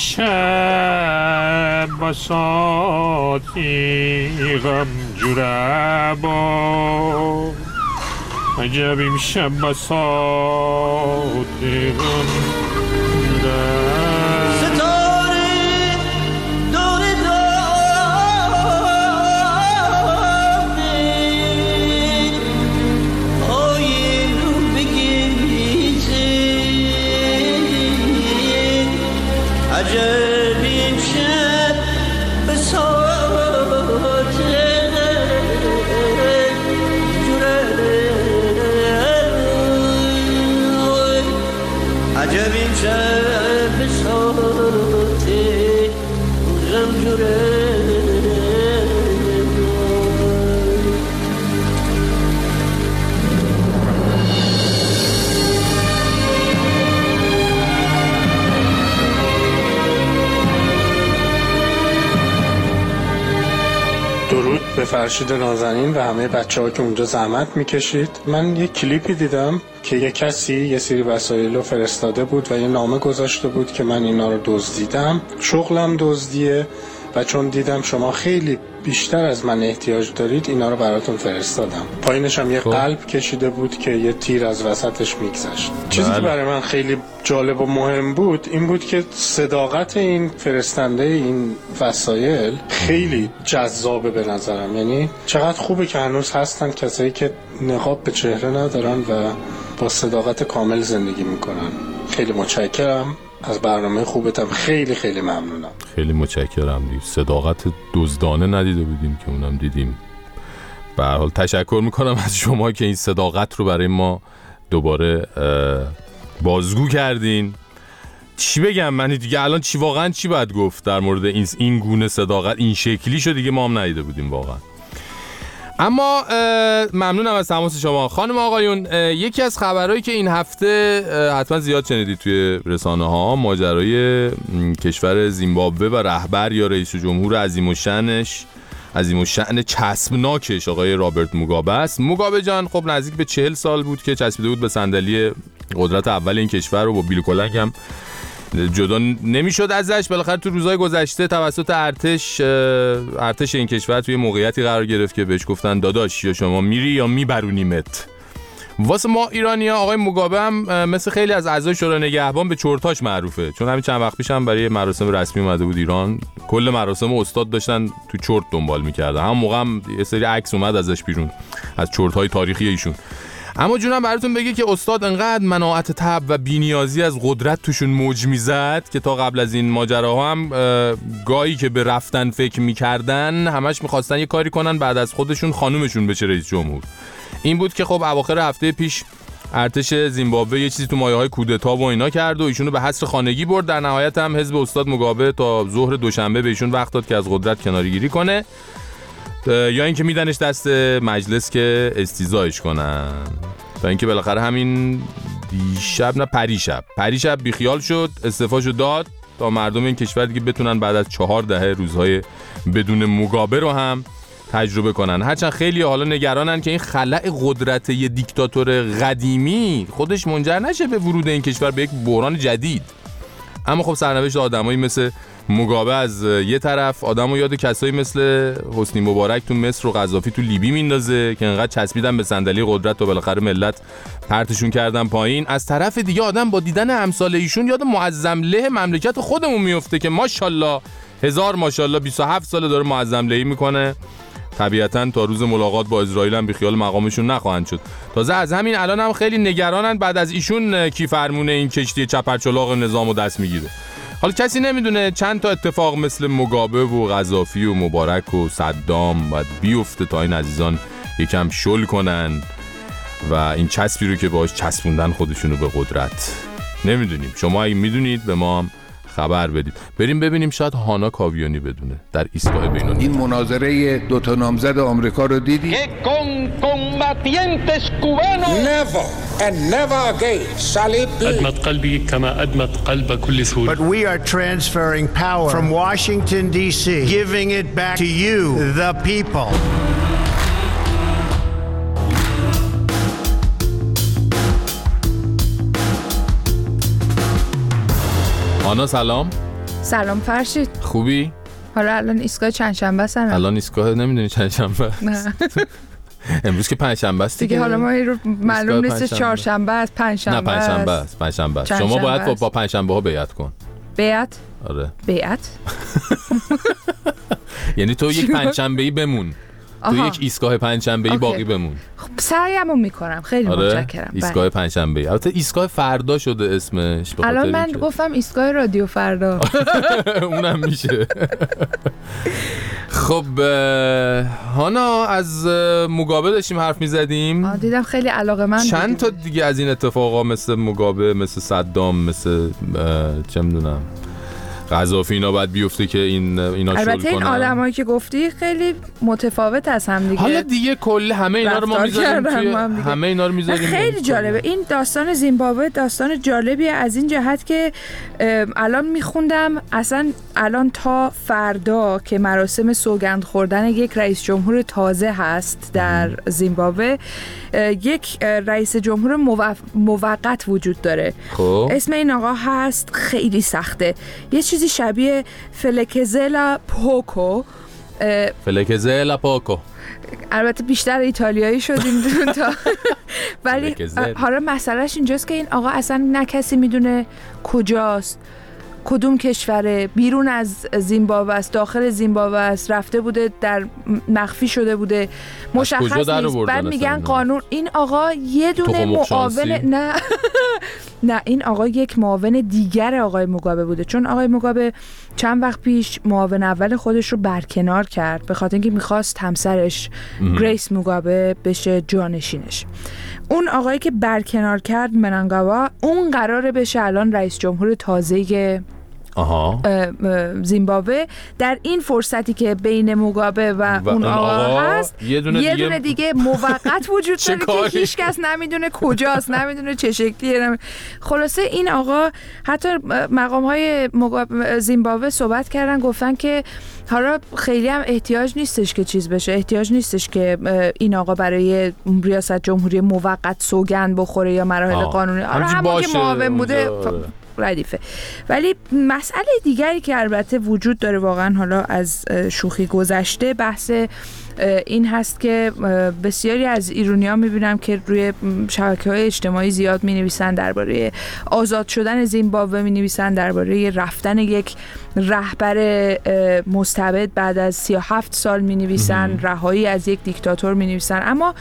امشب بساطی غم جربا. عجب امشب بساطی غم جربا. ستاره دور دامه آین رو بگیزه. عجب امشب بساط عجب امشب بساط غم جوره. درود به فرشید نازنین و همه بچه ها که اونجا زحمت میکشید. من یه کلیپی دیدم که یه کسی یه سری وسایل رو فرستاده بود و یه نامه گذاشته بود که من اینا رو دزدیدم، شغلم دزدیه و چون دیدم شما خیلی بیشتر از من احتیاج دارید اینا رو براتون فرستادم. پایینش هم یه خب. قلب کشیده بود که یه تیر از وسطش میگذشت. چیزی که برای من خیلی جالب و مهم بود این بود که صداقت این فرستنده این وسایل خیلی جذابه به نظرم. یعنی چقدر خوبه که هنوز هستن کسایی که نقاب به چهره ندارن و با صداقت کامل زندگی میکنن. خیلی متشکرم از برنامه خوبتم. خیلی خیلی ممنونم. خیلی متشکرم. دیگه صداقت دزدانه ندیده بودیم که اونم دیدیم. به هر حال تشکر میکنم از شما که این صداقت رو برای ما دوباره بازگو کردین. چی بگم من دیگه الان چی واقعا چی باید گفت در مورد این این گونه صداقت این شکلی شو دیگه ما هم ندیده بودیم واقعا. اما ممنونم از تماس شما خانم آقایون. یکی از خبرهایی که این هفته حتما زیاد شنیدید توی رسانه ها ماجرای کشور زیمبابوه و رهبر یا رئیس جمهور عظیم الشأنش عظیم الشأن چسبناکش آقای رابرت موگابه است. موگابه جان خب نزدیک به چهل سال بود که چسبیده بود به صندلی قدرت اول این کشور و با بیل کلنگ هم جدا نمیشد ازش. بالاخره تو روزهای گذشته توسط ارتش ارتش این کشور توی موقعیتی قرار گرفت که بهش گفتن داداش یا شما میری یا میبرونیمت. واسه ما ایرانی‌ها آقای موگابه هم مثل خیلی از اعضای شورای نگهبان به چرتاش معروفه، چون همین چند وقت پیش هم برای مراسم رسمی اومده بود ایران. کل مراسم استاد داشتن تو چرت دنبال می‌کردن. همون موقع هم یه سری عکس اومد ازش بیرون از چرت‌های تاریخی ایشون. اما جونم براتون بگه که استاد انقدر مناعت طبع و بی‌نیازی از قدرت توشون موج میزد که تا قبل از این ماجراها هم گاهی که به رفتن فکر می‌کردن همش می‌خواستن یه کاری کنن بعد از خودشون خانومشون بشه رئیس جمهور. این بود که خب اواخر هفته پیش ارتش زیمبابوه یه چیزی تو مایه‌های کودتا و اینا کرد و ایشونو به حصر خانگی برد. در نهایت هم حزب استاد موگابه تا ظهر دوشنبه به ایشون وقت داد که از قدرت کناره‌گیری کنه یا اینکه میدنش دست مجلس که استیضاحش کنن، تا اینکه بالاخره همین دیشب نه پریشب پریشب بیخیال شد، استعفاشو داد تا مردم این کشور دیگه بتونن بعد از چهار دهه روزهای بدون موگابه رو هم تجربه کنن. هرچند خیلی حالا نگرانن که این خلأ قدرت یه دیکتاتور قدیمی خودش منجر نشه به ورود این کشور به یک بحران جدید. اما خب سرنوشت آدمایی مثل موگابه از یه طرف آدمو یاد کسایی مثل حسنی مبارک تو مصر و قذافی تو لیبی میندازه که انقدر چسبیدن به صندلی قدرت و بالاخره ملت پرتشون کردن پایین. از طرف دیگه آدم با دیدن امثال ایشون یاد معظم له مملکت خودمون میفته که ماشاءالله هزار ماشاءالله بیست و هفت ساله داره معظم لهی میکنه. طبیعتاً تا روز ملاقات با اسرائیل هم بیخیال مقامشون نخواهند شد. تازه از همین الان هم خیلی نگرانن بعد از ایشون کی فرمونه این کشتی چپرچلاق نظامو دست میگیره. حالا کسی نمیدونه چند تا اتفاق مثل موگابه و قذافی و مبارک و صدام باید بیفته تا این عزیزان یکم شل کنن و این چسبی رو که باهاش چسبوندن خودشونو به قدرت. نمیدونیم، شما اگه میدونید به ما هم خبر بدید. بریم ببینیم شاید هانا کاویانی بدونه در ایستگاه بین‌المللی. این مناظره دو تا نامزد آمریکا رو دیدی؟ Never and never again shall it be. أدمت قلبي كما أدمت قلب كل سوري. But we are transferring power from Washington D C, giving it back to you, the people. آنا سلام. سلام فرشید. خوبی؟ حالا الان ایستگاه چند شنبه است؟ الان ایستگاه نمیدونی چند شنبه است؟ امروز که پنج شنبه است دیگه. حالا ما رو معلوم نیست چهارشنبه است، پنج شنبه است. نه پنج شنبه است، پنج شنبه است. شما باید با پنج شنبه ها بیعت کن. بیعت؟ آره. بیعت؟ یعنی تو یک پنج شنبه‌ای بمون. تو یک ایستگاه پنجشنبه‌ای باقی بمون. خب سعیمو میکنم. خیلی آره؟ متشکرم. ایستگاه پنجشنبه‌ای. البته ایستگاه فردا شده اسمش. الان من که... گفتم ایستگاه رادیو فردا. اونم میشه. خب هانا از موگابه داشتیم حرف میزدیم. دیدم خیلی علاقه‌مند. چند تا دیگه از این اتفاقا مثل موگابه، مثل صدام، مثل چه میدونم قذافی اینا باید بیفته که این اینا شل کنن. البته این آدمایی که گفتی خیلی متفاوت از هم دیگه. حالا دیگه کل همه اینا رو ما میذاریم توی همه اینا رو میذاریم. خیلی جالبه این داستان زیمبابوه. داستان جالبیه از این جهت که الان میخوندم اصلا الان تا فردا که مراسم سوگند خوردن یک رئیس جمهور تازه هست در زیمبابوه، یک رئیس جمهور موقت وجود داره. خب اسم این آقا هست، خیلی سخته، یه چیزی شبیه فلکزلا پوکو. فلکزلا پوکو البته بیشتر ایتالیایی شدیم تا ولی حالا مسئلهش اینجاست که این آقا اصلا نه کسی میدونه کجاست، کدوم کشوره، بیرون از زیمبابوه است، داخل زیمبابوه است، رفته بوده در مخفی شده بوده، مشخص نیست. بعد میگن قانون. این آقا یه دونه معاون نه نه این آقا یک معاون دیگر آقای موگابه بوده، چون آقای موگابه چند وقت پیش معاون اول خودش رو برکنار کرد به خاطر اینکه میخواست همسرش گریس موگابه بشه جانشینش. اون آقایی که برکنار کرد منانگاوا، اون قراره بشه الان رئیس جمهور تازه آها. زیمبابوه. در این فرصتی که بین موگابه و, و اون آقا هست یه دونه یه دیگه, دونه دیگه موقت وجود داره که هیچ کس نمیدونه کجاست، نمیدونه چه شکلیه. خلاصه این آقا حتی مقام های زیمبابوه صحبت کردن، گفتن که حالا خیلی هم احتیاج نیستش که چیز بشه، احتیاج نیستش که این آقا برای ریاست جمهوری موقت سوگند بخوره یا مراحل قانونی، حالا همون که معاون بوده ردیفه. ولی مسئله دیگری که البته وجود داره واقعا، حالا از شوخی گذشته، بحث این هست که بسیاری از ایرانی‌ها می‌بینم که روی شبکه‌های اجتماعی زیاد می‌نویسن درباره آزاد شدن زیمبابوه، می‌نویسن درباره رفتن یک رهبر مستبد بعد از سی و هفت سال، می‌نویسن رهایی از یک دیکتاتور، می‌نویسن. اما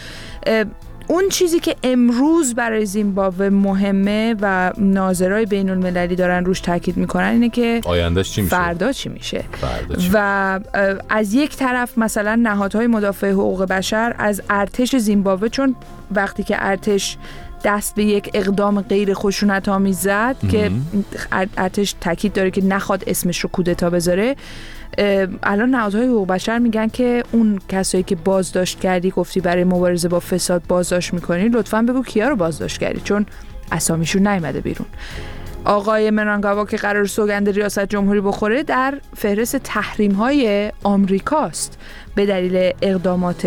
اون چیزی که امروز برای زیمبابوه مهمه و ناظرای بین المللی دارن روش تاکید میکنن اینه که آیندهش چی میشه، فردا چی میشه. فردا چی؟ و از یک طرف مثلا نهادهای مدافع حقوق بشر از ارتش زیمبابوه، چون وقتی که ارتش دست به یک اقدام غیر خشونت‌آمیز زد که ارتش تاکید داره که نخواد اسمش رو کودتا بذاره، الان نهادهای حقوق بشر میگن که اون کسایی که بازداشت کردی، گفتی برای مبارزه با فساد بازداشت میکنی، لطفاً بگو کیا رو بازداشت کردی، چون اسامیشون نیامده بیرون. آقای منانگاوا که قرار سوگند ریاست جمهوری بخوره در فهرست تحریم‌های آمریکاست به دلیل اقدامات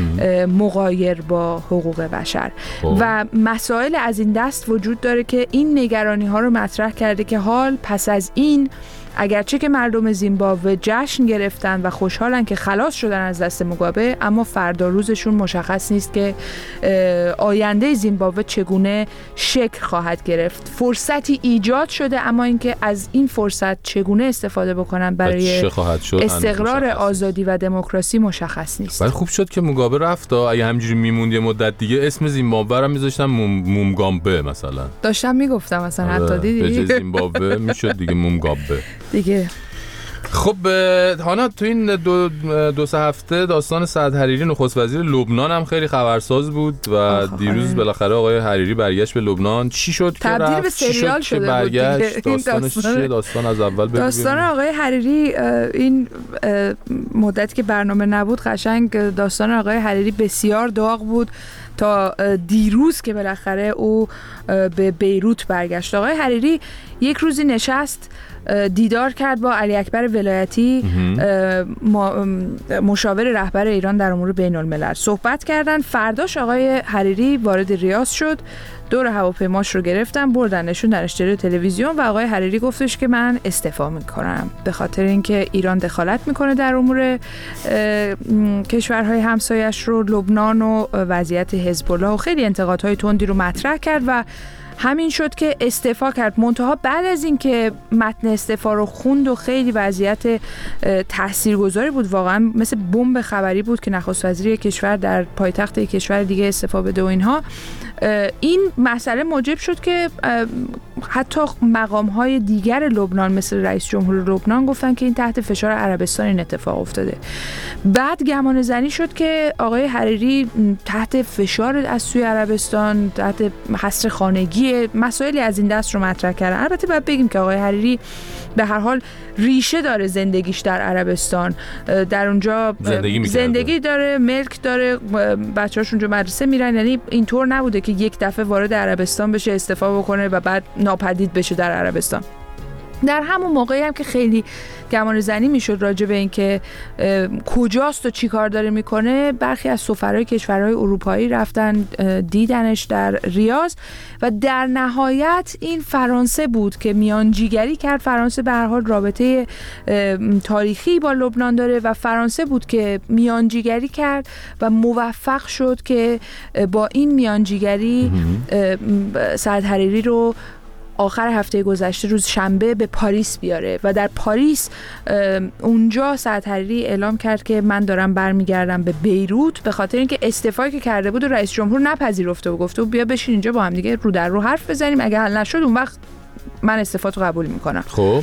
مغایر با حقوق بشر. أوه. و مسائل از این دست وجود داره که این نگرانی‌ها رو مطرح کرده که حال پس از این اگرچه که مردم زیمبابوه جشن گرفتن و خوشحالن که خلاص شدن از دست موگابه، اما فردا روزشون مشخص نیست که آینده زیمبابوه چگونه شکل خواهد گرفت. فرصتی ایجاد شده، اما اینکه از این فرصت چگونه استفاده بکنن برای استقرار آزادی و دموکراسی مشخص نیست. ولی خوب شد که موگابه رفت. اگه همینجوری میموند یه مدت دیگه اسم زیمبابوه رو میذاشتن مومگامبه مثلا. داشتم میگفتم مثلا حتی دیدی به زیمبابوه میشد دیگه مومگامبه دیگه. خب هانا تو این دو, دو سه هفته داستان سعد حریری نخست وزیر لبنان هم خیلی خبرساز بود و دیروز بالاخره آقای حریری برگشت به لبنان. چی شد که تبدیل به سریال شد شده برگشت؟ بود داستانش چیه؟ داستان از اول بگو. داستان آقای حریری این مدتی که برنامه نبود قشنگ داستان آقای حریری بسیار داغ بود تا دیروز که بالاخره او به بیروت برگشت. آقای حریری یک روزی نشست دیدار کرد با علی اکبر ولایتی، مشاور رهبر ایران در امور بین الملل، صحبت کردن. فرداش آقای حریری وارد ریاض شد، دور هواپیماش رو گرفتن بردن نشون در اشتراک تلویزیون و آقای حریری گفتش که من استعفا میکنم به خاطر اینکه ایران دخالت میکنه در امور کشورهای همسایش رو، لبنان و وضعیت حزب الله و خیلی انتقادهای تندی رو مطرح کرد و همین شد که استعفا کرد. منتها بعد از این که متن استعفا رو خوند و خیلی وضعیت تاثیرگذاری بود، واقعا مثل بمب خبری بود که نخست وزیر کشور در پایتخت کشور دیگه استعفا بده و اینها، این مسئله موجب شد که حتی مقام‌های دیگر لبنان مثل رئیس جمهور لبنان گفتن که این تحت فشار عربستان این اتفاق افتاده. بعد گمان زنی شد که آقای حریری تحت فشار از سوی عربستان، تحت حصر خانگی، مسائلی از این دست رو مطرح کردن. البته باید بگیم که آقای حریری به هر حال ریشه داره زندگیش در عربستان، در اونجا زندگی, زندگی داره، ملک داره، بچه‌هاش اونجا مدرسه میرن، یعنی اینطور نبوده که یک دفعه وارد عربستان بشه استعفا بکنه و بعد ناپدید بشه در عربستان. در همون موقعی هم که خیلی گمان زنی میشد راجع به این که کجاست و چی کار داره میکنه، برخی از سفرهای کشورهای اروپایی رفتن دیدنش در ریاض و در نهایت این فرانسه بود که میانجیگری کرد. فرانسه به هر حال رابطه تاریخی با لبنان داره و فرانسه بود که میانجیگری کرد و موفق شد که با این میانجیگری سعد حریری رو آخر هفته گذشته روز شنبه به پاریس بیاره و در پاریس اونجا سعد حریری اعلام کرد که من دارم برمیگردم به بیروت، به خاطر اینکه استعفایی که کرده بود و رئیس جمهور نپذیرفته و گفته بیا بشین اینجا با هم دیگه رو در رو حرف بزنیم، اگه حل نشد اون وقت من استعفاتو قبول میکنم. خب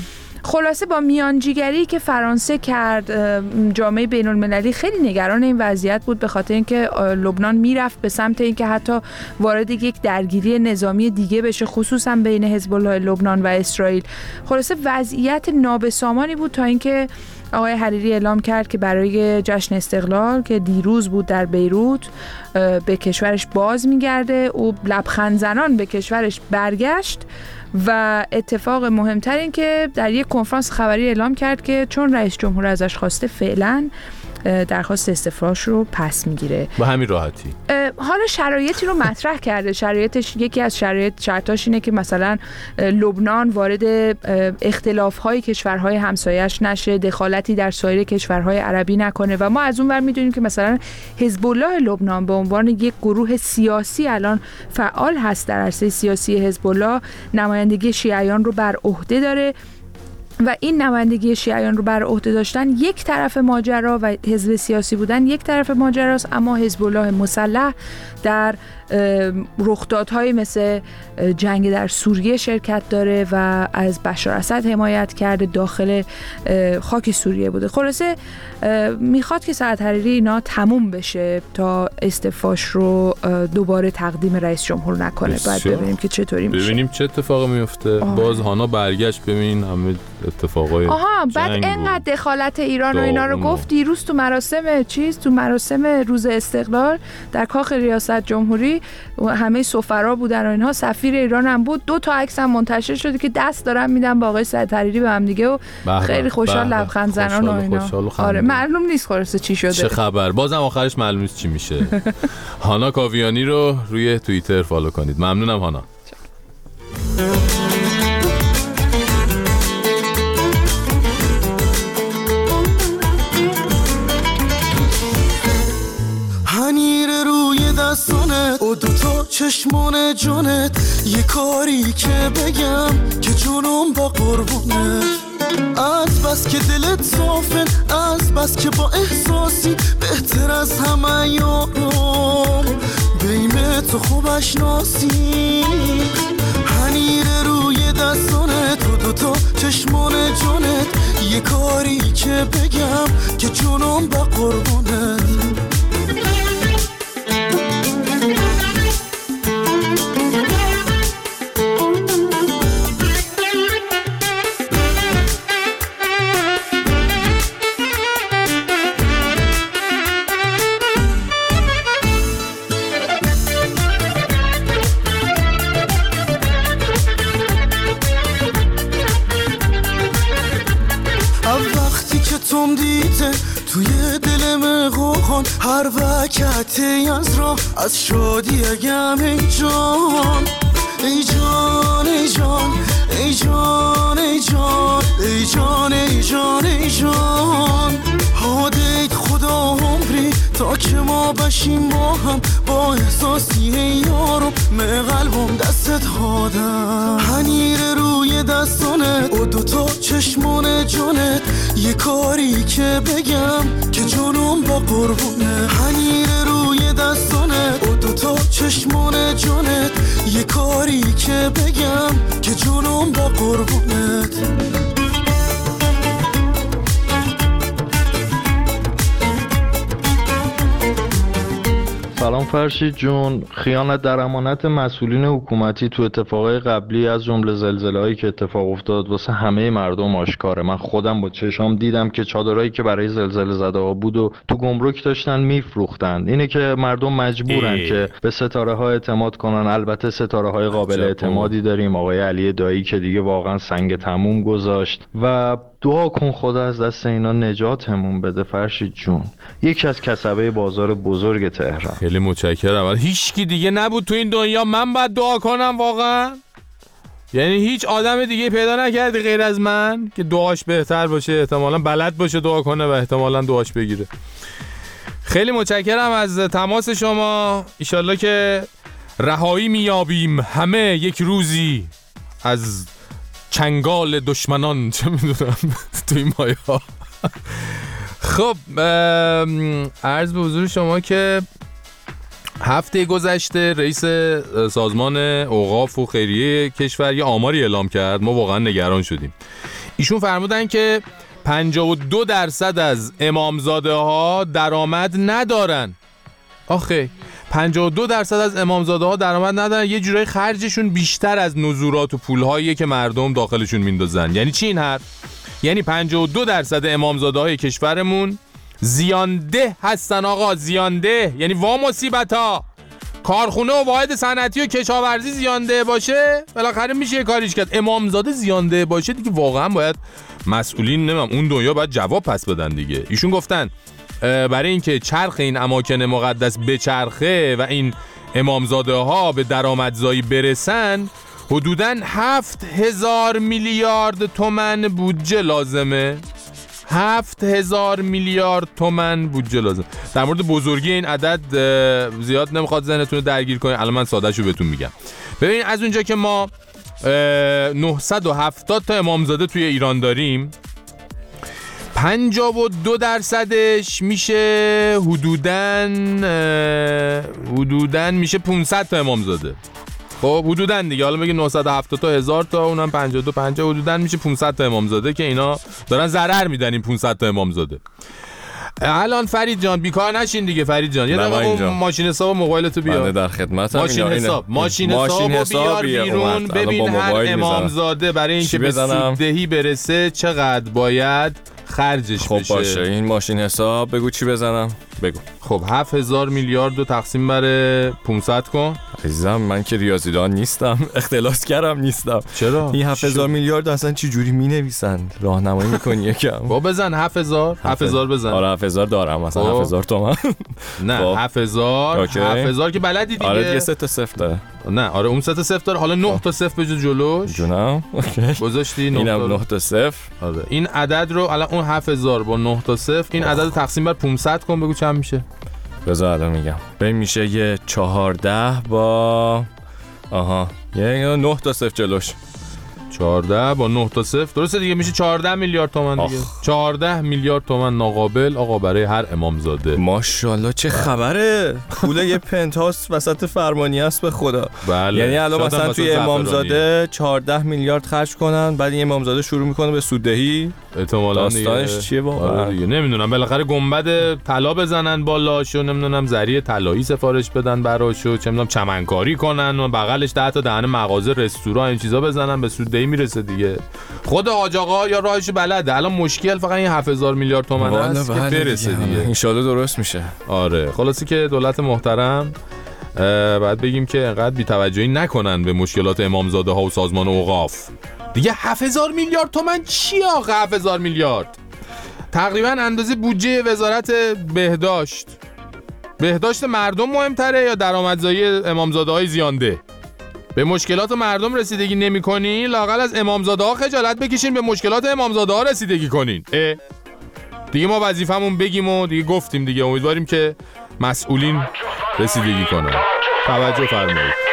خلاصه با میانجیگری که فرانسه کرد، جامعه بین المللی خیلی نگران این وضعیت بود، به خاطر اینکه لبنان میرفت به سمت اینکه حتی وارد یک درگیری نظامی دیگه بشه، خصوصا بین حزب الله لبنان و اسرائیل. خلاصه وضعیت نابسامانی بود تا اینکه آقای حریری اعلام کرد که برای جشن استقلال که دیروز بود در بیروت به کشورش باز میگرده. او لبخند زنان به کشورش برگشت و اتفاق مهمتر این که در یک کنفرانس خبری اعلام کرد که چون رئیس جمهور ازش خواسته فعلا درخواست استعفاش رو پس میگیره. با همین راحتی. حالا شرایطی رو مطرح کرده. شرایطش، یکی از شرایط شرطاش اینه که مثلا لبنان وارد اختلاف‌های کشورهای همسایه‌اش نشه، دخالتی در سایر کشورهای عربی نکنه و ما از اون ور میدونیم که مثلا حزب الله لبنان به عنوان یک گروه سیاسی الان فعال هست در عرصه سیاسی. حزب الله نمایندگی شیعیان رو بر عهده داره و این نمایندگی شیعیان رو بر عهده داشتن یک طرف ماجرا و حزب سیاسی بودن یک طرف ماجراست، اما حزب الله مسلح در رخدادهای مثل جنگ در سوریه شرکت داره و از بشار اسد حمایت کرده، داخل خاک سوریه بوده. خلاصه میخواد که سعد حریری اینا تموم بشه تا استعفاش رو دوباره تقدیم رئیس جمهور نکنه. بعد ببینیم که چطوری میشه، ببینیم چه اتفاقی میفته. باز هانا برگشت، ببین همه اتفاقای آها بعد انقدر دخالت ایران و اینا رو گفت. دیروز تو مراسم چیز تو مراسم روز استقلال در کاخ ریاست جمهوری همه سفرا بودن و اینها، سفیر ایران هم بود. دو تا عکس هم منتشر شده که دست دارن میدن با آقای سعد حریری به هم دیگه و خیلی خوشحال لبخند زنان و اینا. آره معلوم نیست خلاصه چی شده، چه خبر. بازم آخرش معلوم نیست چی میشه. هانا کاویانی رو روی توییتر فالو کنید. ممنونم هانا. و دو تا چشمان جانت، یه کاری که بگم که جونم با قربونت. از بس که دلت صافه، از بس که با احساسی بهتر از همه یارم، بیم تو خوب اشناسی. هنیر روی دستانت و دو تا چشمان جانت، یه کاری که بگم که جونم با قربونت. توی دل مغوغان هر وقتی از راه از شادی اگم ای جان ای جان ای جان ای جان ای جان ای جان ای جان ای جان هادیت خدا عمری تا که ما بشیم با هم، با احساسی یارو من قلبم دستت هادم. هنیر روی دستانت و دوتا چشمان جانت، یه کاری که بگم که جونم با قربونه. هنیر روی دستانت و دوتا چشمان جانت، یه کاری که بگم که جونم با قربونت. سلام فرشید جون. خیانت در امانت مسئولین حکومتی تو اتفاقای قبلی از جمله زلزله‌ای که اتفاق افتاد واسه همه مردم آشکاره. من خودم با چشام دیدم که چادرایی که برای زلزله زده‌ها بود و تو گمرک داشتن میفروختن. اینه که مردم مجبورن ای. که به ستاره‌ها اعتماد کنن. البته ستاره‌های قابل اعتمادی داریم، آقای علی دایی که دیگه واقعا سنگ تموم گذاشت و دعا کن خدا از دست اینا نجاتمون بده فرشید جون. یکی از کسبه بازار بزرگ تهران. خیلی متشکرم. هیچ کی دیگه نبود تو این دنیا من باید دعا کنم واقعا؟ یعنی هیچ آدم دیگه پیدا نکردی غیر از من که دعاش بهتر باشه، احتمالاً بلد باشه دعا کنه و احتمالاً دعاش بگیره. خیلی متشکرم از تماس شما. ایشالله که رهایی میابیم همه یک روزی از چنگال دشمنان، چه میدونم تو این مایه ها. خب عرض به حضور شما که هفته گذشته رئیس سازمان اوقاف و خیریه کشور یه آماری اعلام کرد. ما واقعا نگران شدیم. ایشون فرمودن که پنجاه و دو درصد از امامزاده ها درآمد ندارن. آخه پنجاه و دو درصد از امامزاده ها درآمد ندارن، یه جورای خرجشون بیشتر از نزورات و پولهایی که مردم داخلشون میندازن. یعنی چی این حرف؟ یعنی پنجاه و دو درصد امامزاده های کشورمون زیانده هستن آقا، زیانده. یعنی وا مصیبت ها. کارخونه و واحد صنعتی و کشاورزی زیانده باشه بالاخره میشه یه کاریش کرد. امامزاده زیانده باشه دیگه واقعا باید مسئولین نمیم اون دنیا باید جواب پس بدن دیگه. ایشون گفتن برای اینکه چرخ این اماکن مقدس بچرخه و این امامزاده ها به درآمدزایی برسن حدوداً هفت هزار میلیارد تومن بودجه لازمه. هفت هزار میلیارد تومن بودجه لازم. در مورد بزرگی این عدد زیاد نمیخواد ذهنتون رو درگیر کنید، الان من ساده‌شو بهتون میگم. ببین از اونجا که ما نهصد و هفتاد تا امامزاده توی ایران داریم، پنجاه و دو درصدش میشه حدوداً حدوداً میشه پانصد تا امامزاده. خب حدوداً دیگه، حالا بگید نهصد و هفتاد تا هزار تا، اونم پنجاه و دو پنجاه، حدوداً میشه پانصد تا امامزاده که اینا دارن ضرر میدن این پانصد تا امامزاده. الان فرید جان بیکار نشین دیگه. فرید جان یه دقیقه اون ماشین حساب موبایلتو بیار. من در خدمتم. ماشین حساب ماشین حسابو بیار بیرون ببین هر امامزاده برای اینکه به سوددهی برسه چقدر باید خرجش خب بشه. باشه این ماشین حساب بگو چی بزنم؟ بگو. خب هفت هزار میلیارد رو تقسیم بر پانصد کن. عزیزم من که ریاضیدان نیستم، اختلاسگرم نیستم. چرا؟ این هفت هزار میلیارد اصلا چی جوری مینویسن؟ راهنمایی میکنی یکم؟ با بزن هفت هزار. هفت هزار بزن. آره هفت هزار دارم مثلا هفت هزار تومان. نه هفت هزار. هفت هزار که بلدی دیگه. آره دیگه سه تا صفر داره. نه آره اون سه تا صفر داره. حالا نه تا صفر بجو جلوش. جونم. گذاشتی نه اینم نه تا صفر. آره این عدد رو الان اون هفت هزار با نه تا صفر این عدد رو تقسیم بر پانصد کن بگو چند میشه. بذار الان میگم. ببین میشه یه چهارده با آها یه نه تا صفر جلوش. چهارده با نه تا صفر درسته دیگه، میشه چهارده میلیارد تومان دیگه. چهارده میلیارد تومان ناقابل آقا برای هر امامزاده. ماشاءالله چه خبره. پول یه پنتهاوس وسط فرمانی است به خدا. بله. یعنی الان مثلا توی امامزاده چهارده میلیارد خرج کنن، بعد این امامزاده شروع میکنه به سوددهی. احتمالاً داستانش چیه واقعا دیگه نمیدونم. بالاخره گنبد طلا بزنن بالاشو، نمیدونم زری طلایی سفارش بدن براشو، چه میدونم چمنکاری کنن و بغلش ده تا دهن مغازه رستوران این چیزا بزنن، به سوددهی میرسه دیگه. خود حاج آقا یا راهش بلده. الان مشکل فقط این هفت هزار میلیارد تومان است که برسه دیگه. ان شاءالله درست میشه. آره خلاصی که دولت محترم بعد بگیم که انقدر بی‌توجهی نکنن به مشکلات امامزاده ها و سازمان اوقاف. دیگه هفت هزار میلیارد تومان چی آقا؟ هفت هزار میلیارد تقریبا اندازه بودجه وزارت بهداشت. بهداشت مردم مهمتره یا درآمدزایی امامزاده های زیانده؟ به مشکلات مردم رسیدگی نمی کنین، لااقل از امامزاده ها خجالت بکشین به مشکلات امامزاده ها رسیدگی کنین. اه دیگه ما وظیفمون بگیم و دیگه گفتیم دیگه. امیدواریم که مسئولین رسیدگی کنن. توجه فرمایید.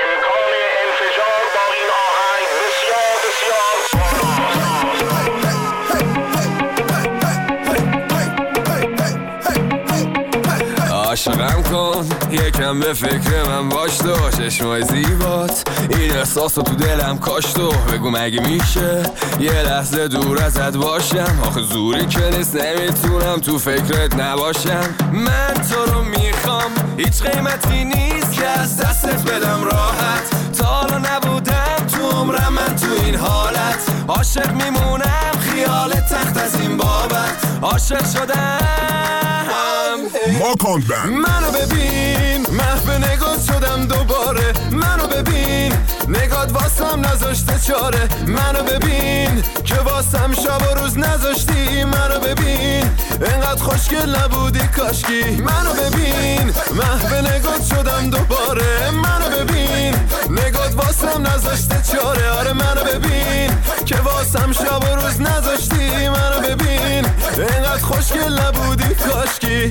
عاشقم کن یکم به فکر من باش تو، چشمای زیبات این احساس رو تو دلم کاش تو. بگو مگه میشه یه لحظه دور ازت باشم؟ آخه زوری که نیست نمیتونم تو فکرت نباشم. من تو رو میخوام هیچ قیمتی نیست که از دستت بدم راحت. تا حالا نبودم تو عمرم من تو این حالت. عاشق میمونم خیال تخت از این بابت. عاشق شدم ماکان بند. منو ببین محو نگات شدم دوباره. منو ببین نگات واسم نذاشته چاره. منو ببین که واسم شب و روز نذاشتی. منو ببین انقدر خوشگل نبودی کاشکی. منو ببین محو نگات شدم دوباره. منو ببین نگات واسم نذاشته چاره. آره منو ببین که واسم شب و روز نذاشتی. منو ببین انقدر خوشگل نبودی کاشکی.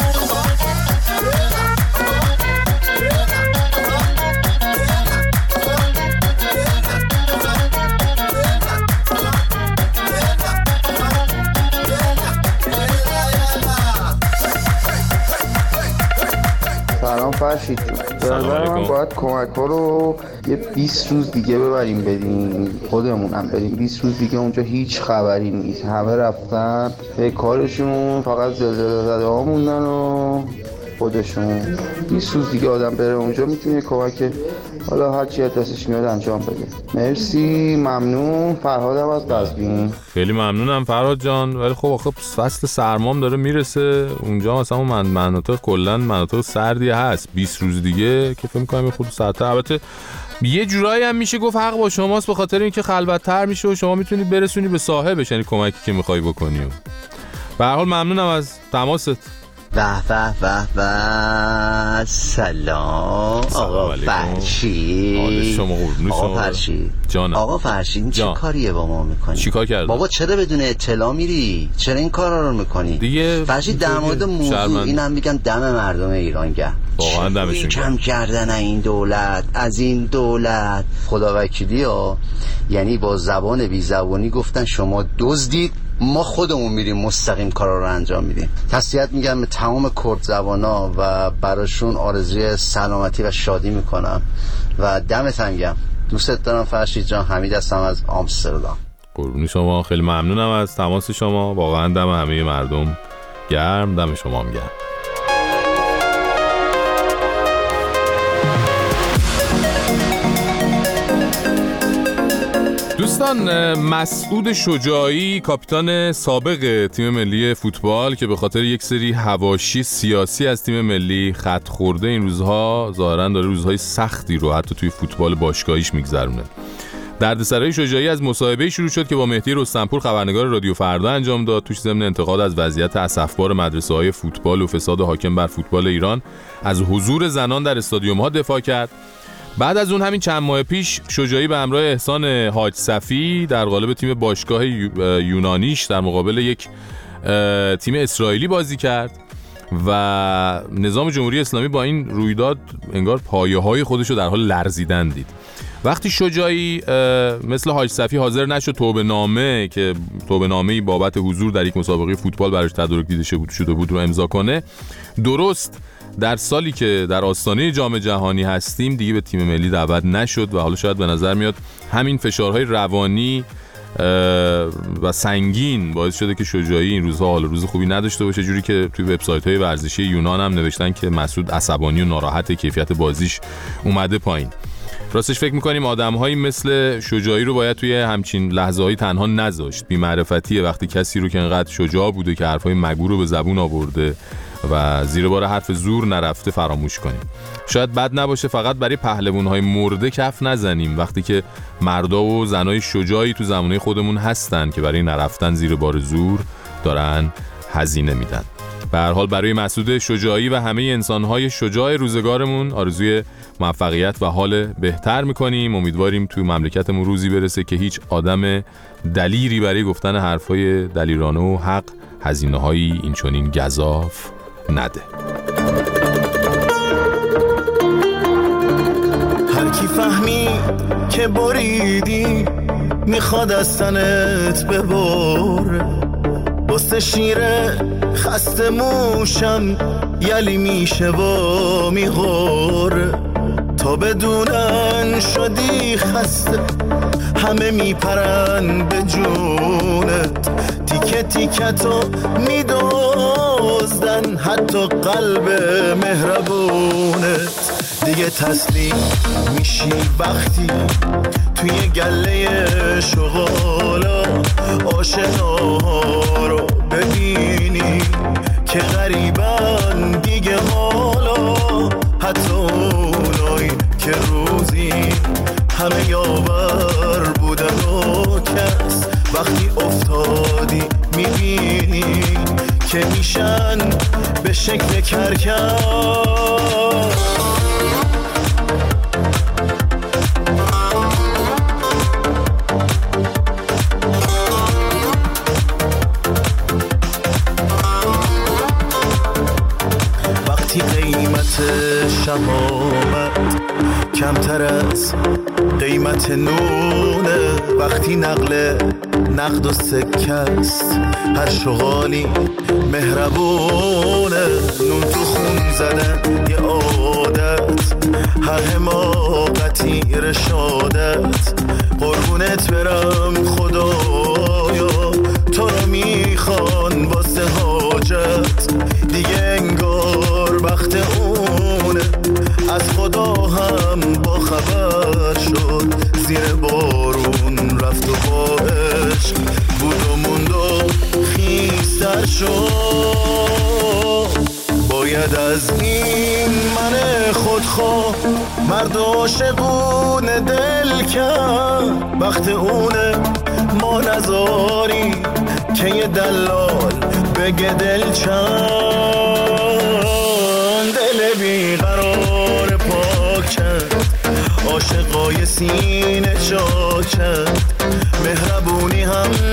سلام فرشید جون. به نظر من باید کمک ها رو یه بیست روز دیگه ببریم بدیم خودمونم بریم. بیست روز دیگه اونجا هیچ خبری نیست، همه رفتن به کارشون، فقط زلزله زده ها موندن و خودشون. بیست روز دیگه آدم بره اونجا میتونه کمک حالا هر چی دستش میاد انجام بده. مرسی، ممنون. فرهادم از قزوین. خیلی ممنونم فرهاد جان. ولی خب آخه فصل سرمام داره میرسه اونجا، مثلا من مناطق کلا مناطق سردی هست. بیست روز دیگه که فکر می‌کنم خود ساعت، البته یه جورایی هم میشه گفت حق با شماست، به خاطر اینکه خلوت‌تر میشه و شما میتونید برسونی به صاحبش، یعنی کمکی که می‌خوای بکنی. به هر حال ممنونم از تماست. واه واه واه واه. سلام آقا فرشید. آقا فرشید جانم. آقا فرشید چه کاریه با ما میکنی؟ چی کار کردم؟ بابا چرا بدون اطلاع میری؟ چرا این کارا رو میکنی؟ دیگه فرشید در مورد موضوع اینم میگم دم مردم ایران گرم. واقعا دمشون کم کردن این دولت از این دولت. خداوکیلی ها، یعنی با زبان بی زبانی گفتن شما دزدید، ما خودمون میریم مستقیم کارا رو انجام میدیم. تسلیت میگم به تمام کرد زبانا و براشون آرزوی سلامتی و شادی میکنم و دمتون گرم. دوست دارم فرشید جان. حمید هستم از آمستردام. قربون شما، خیلی ممنونم از تماس شما. واقعا دم همه مردم گرم، دم شما هم گرم. دوستان، مسعود شجاعی کاپیتان سابق تیم ملی فوتبال که به خاطر یک سری حواشی سیاسی از تیم ملی خط خورده این روزها ظاهراً داره روزهای سختی رو حتی توی فوتبال باشگاهیش میگذرونه. دردسرای شجاعی از مصاحبه‌ای شروع شد که با مهدی رستمپور خبرنگار رادیو فردا انجام داد. توش ضمن انتقاد از وضعیت اسفبار مدرسه‌های فوتبال و فساد حاکم بر فوتبال ایران از حضور زنان در استادیوم‌ها دفاع کرد. بعد از اون همین چند ماه پیش شجاعی به همراه احسان حاج صفی در قالب تیم باشگاه یونانیش در مقابل یک تیم اسرائیلی بازی کرد و نظام جمهوری اسلامی با این رویداد انگار پایه‌های خودش رو در حال لرزیدن دید. وقتی شجاعی مثل حاج صفی حاضر نشد توبه نامه که توبه نامه‌ای بابت حضور در یک مسابقه فوتبال براش تدارک دیده شده بود رو امضا کنه، درست در سالی که در آستانه جام جهانی هستیم دیگه به تیم ملی دعوت نشد و حالا شاید به نظر میاد همین فشارهای روانی و سنگین باعث شده که شجاعی این روزها حال روز خوبی نداشته باشه، جوری که توی وبسایت‌های ورزشی یونان هم نوشتن که مسعود عصبانی و ناراحت، کیفیت بازیش اومده پایین. راستش فکر می‌کنیم آدم‌هایی مثل شجاعی رو باید توی همچین لحظه‌های تنها نذاشت. بی‌معرفتیه وقتی کسی رو که انقدر شجاع بوده که حرفای مگو رو به زبون آورده و زیر بار حرف زور نرفته فراموش کنیم. شاید بد نباشه فقط برای پهلوان‌های مرده کف نزنیم وقتی که مردا و زنای شجاعی تو زمانه خودمون هستن که برای نرفتن زیر بار زور دارن هزینه میدن. به هر حال برای مسعود شجاعی و همه انسان‌های شجاع روزگارمون آرزوی موفقیت و حال بهتر می‌کنیم. امیدواریم تو مملکتمون روزی برسه که هیچ آدم دلیری برای گفتن حرفای دلیرانه و حق هزینه‌های اینچنین گزاف نده. هر کی فهمید که بریدی میخواد از تنت ببره، واسه شیره خسته موشم یلی میشه و میغوره، تا بدونن شدی خسته همه میپرن به جونت، تیکه تیکتو میدوزدن حتی قلب مهربونت. دیگه تسلیم میشی وقتی توی گله شغالا آشناها رو ببینی که غریبن دیگه حالا، حتی اونایی که روزی همه یاور بودن و کس وقتی افتادی میبینی که میشن به شکل کرکس. قیمت شهامت کمتر از قیمت نونه، وقتی نقل نقد و سکست هر شغالی مهربونه، نون تو خون زدن یه آدم هر حماقتی رشادت قربونت برم خدایا تو رو میخوان واسه حاجت دیگه انگار وقت اونه از خدا هم با خبر شد زیر بارون رفت و با عشق بود و موند و خیستر شد باید از این من خودخواه مرد عاشقون دل کرد وقت اونه ما نزاری که یه دلال بگه دل چند دل بیقرار پاک کرد عاشقای سینه چاک کرد مهربونی هم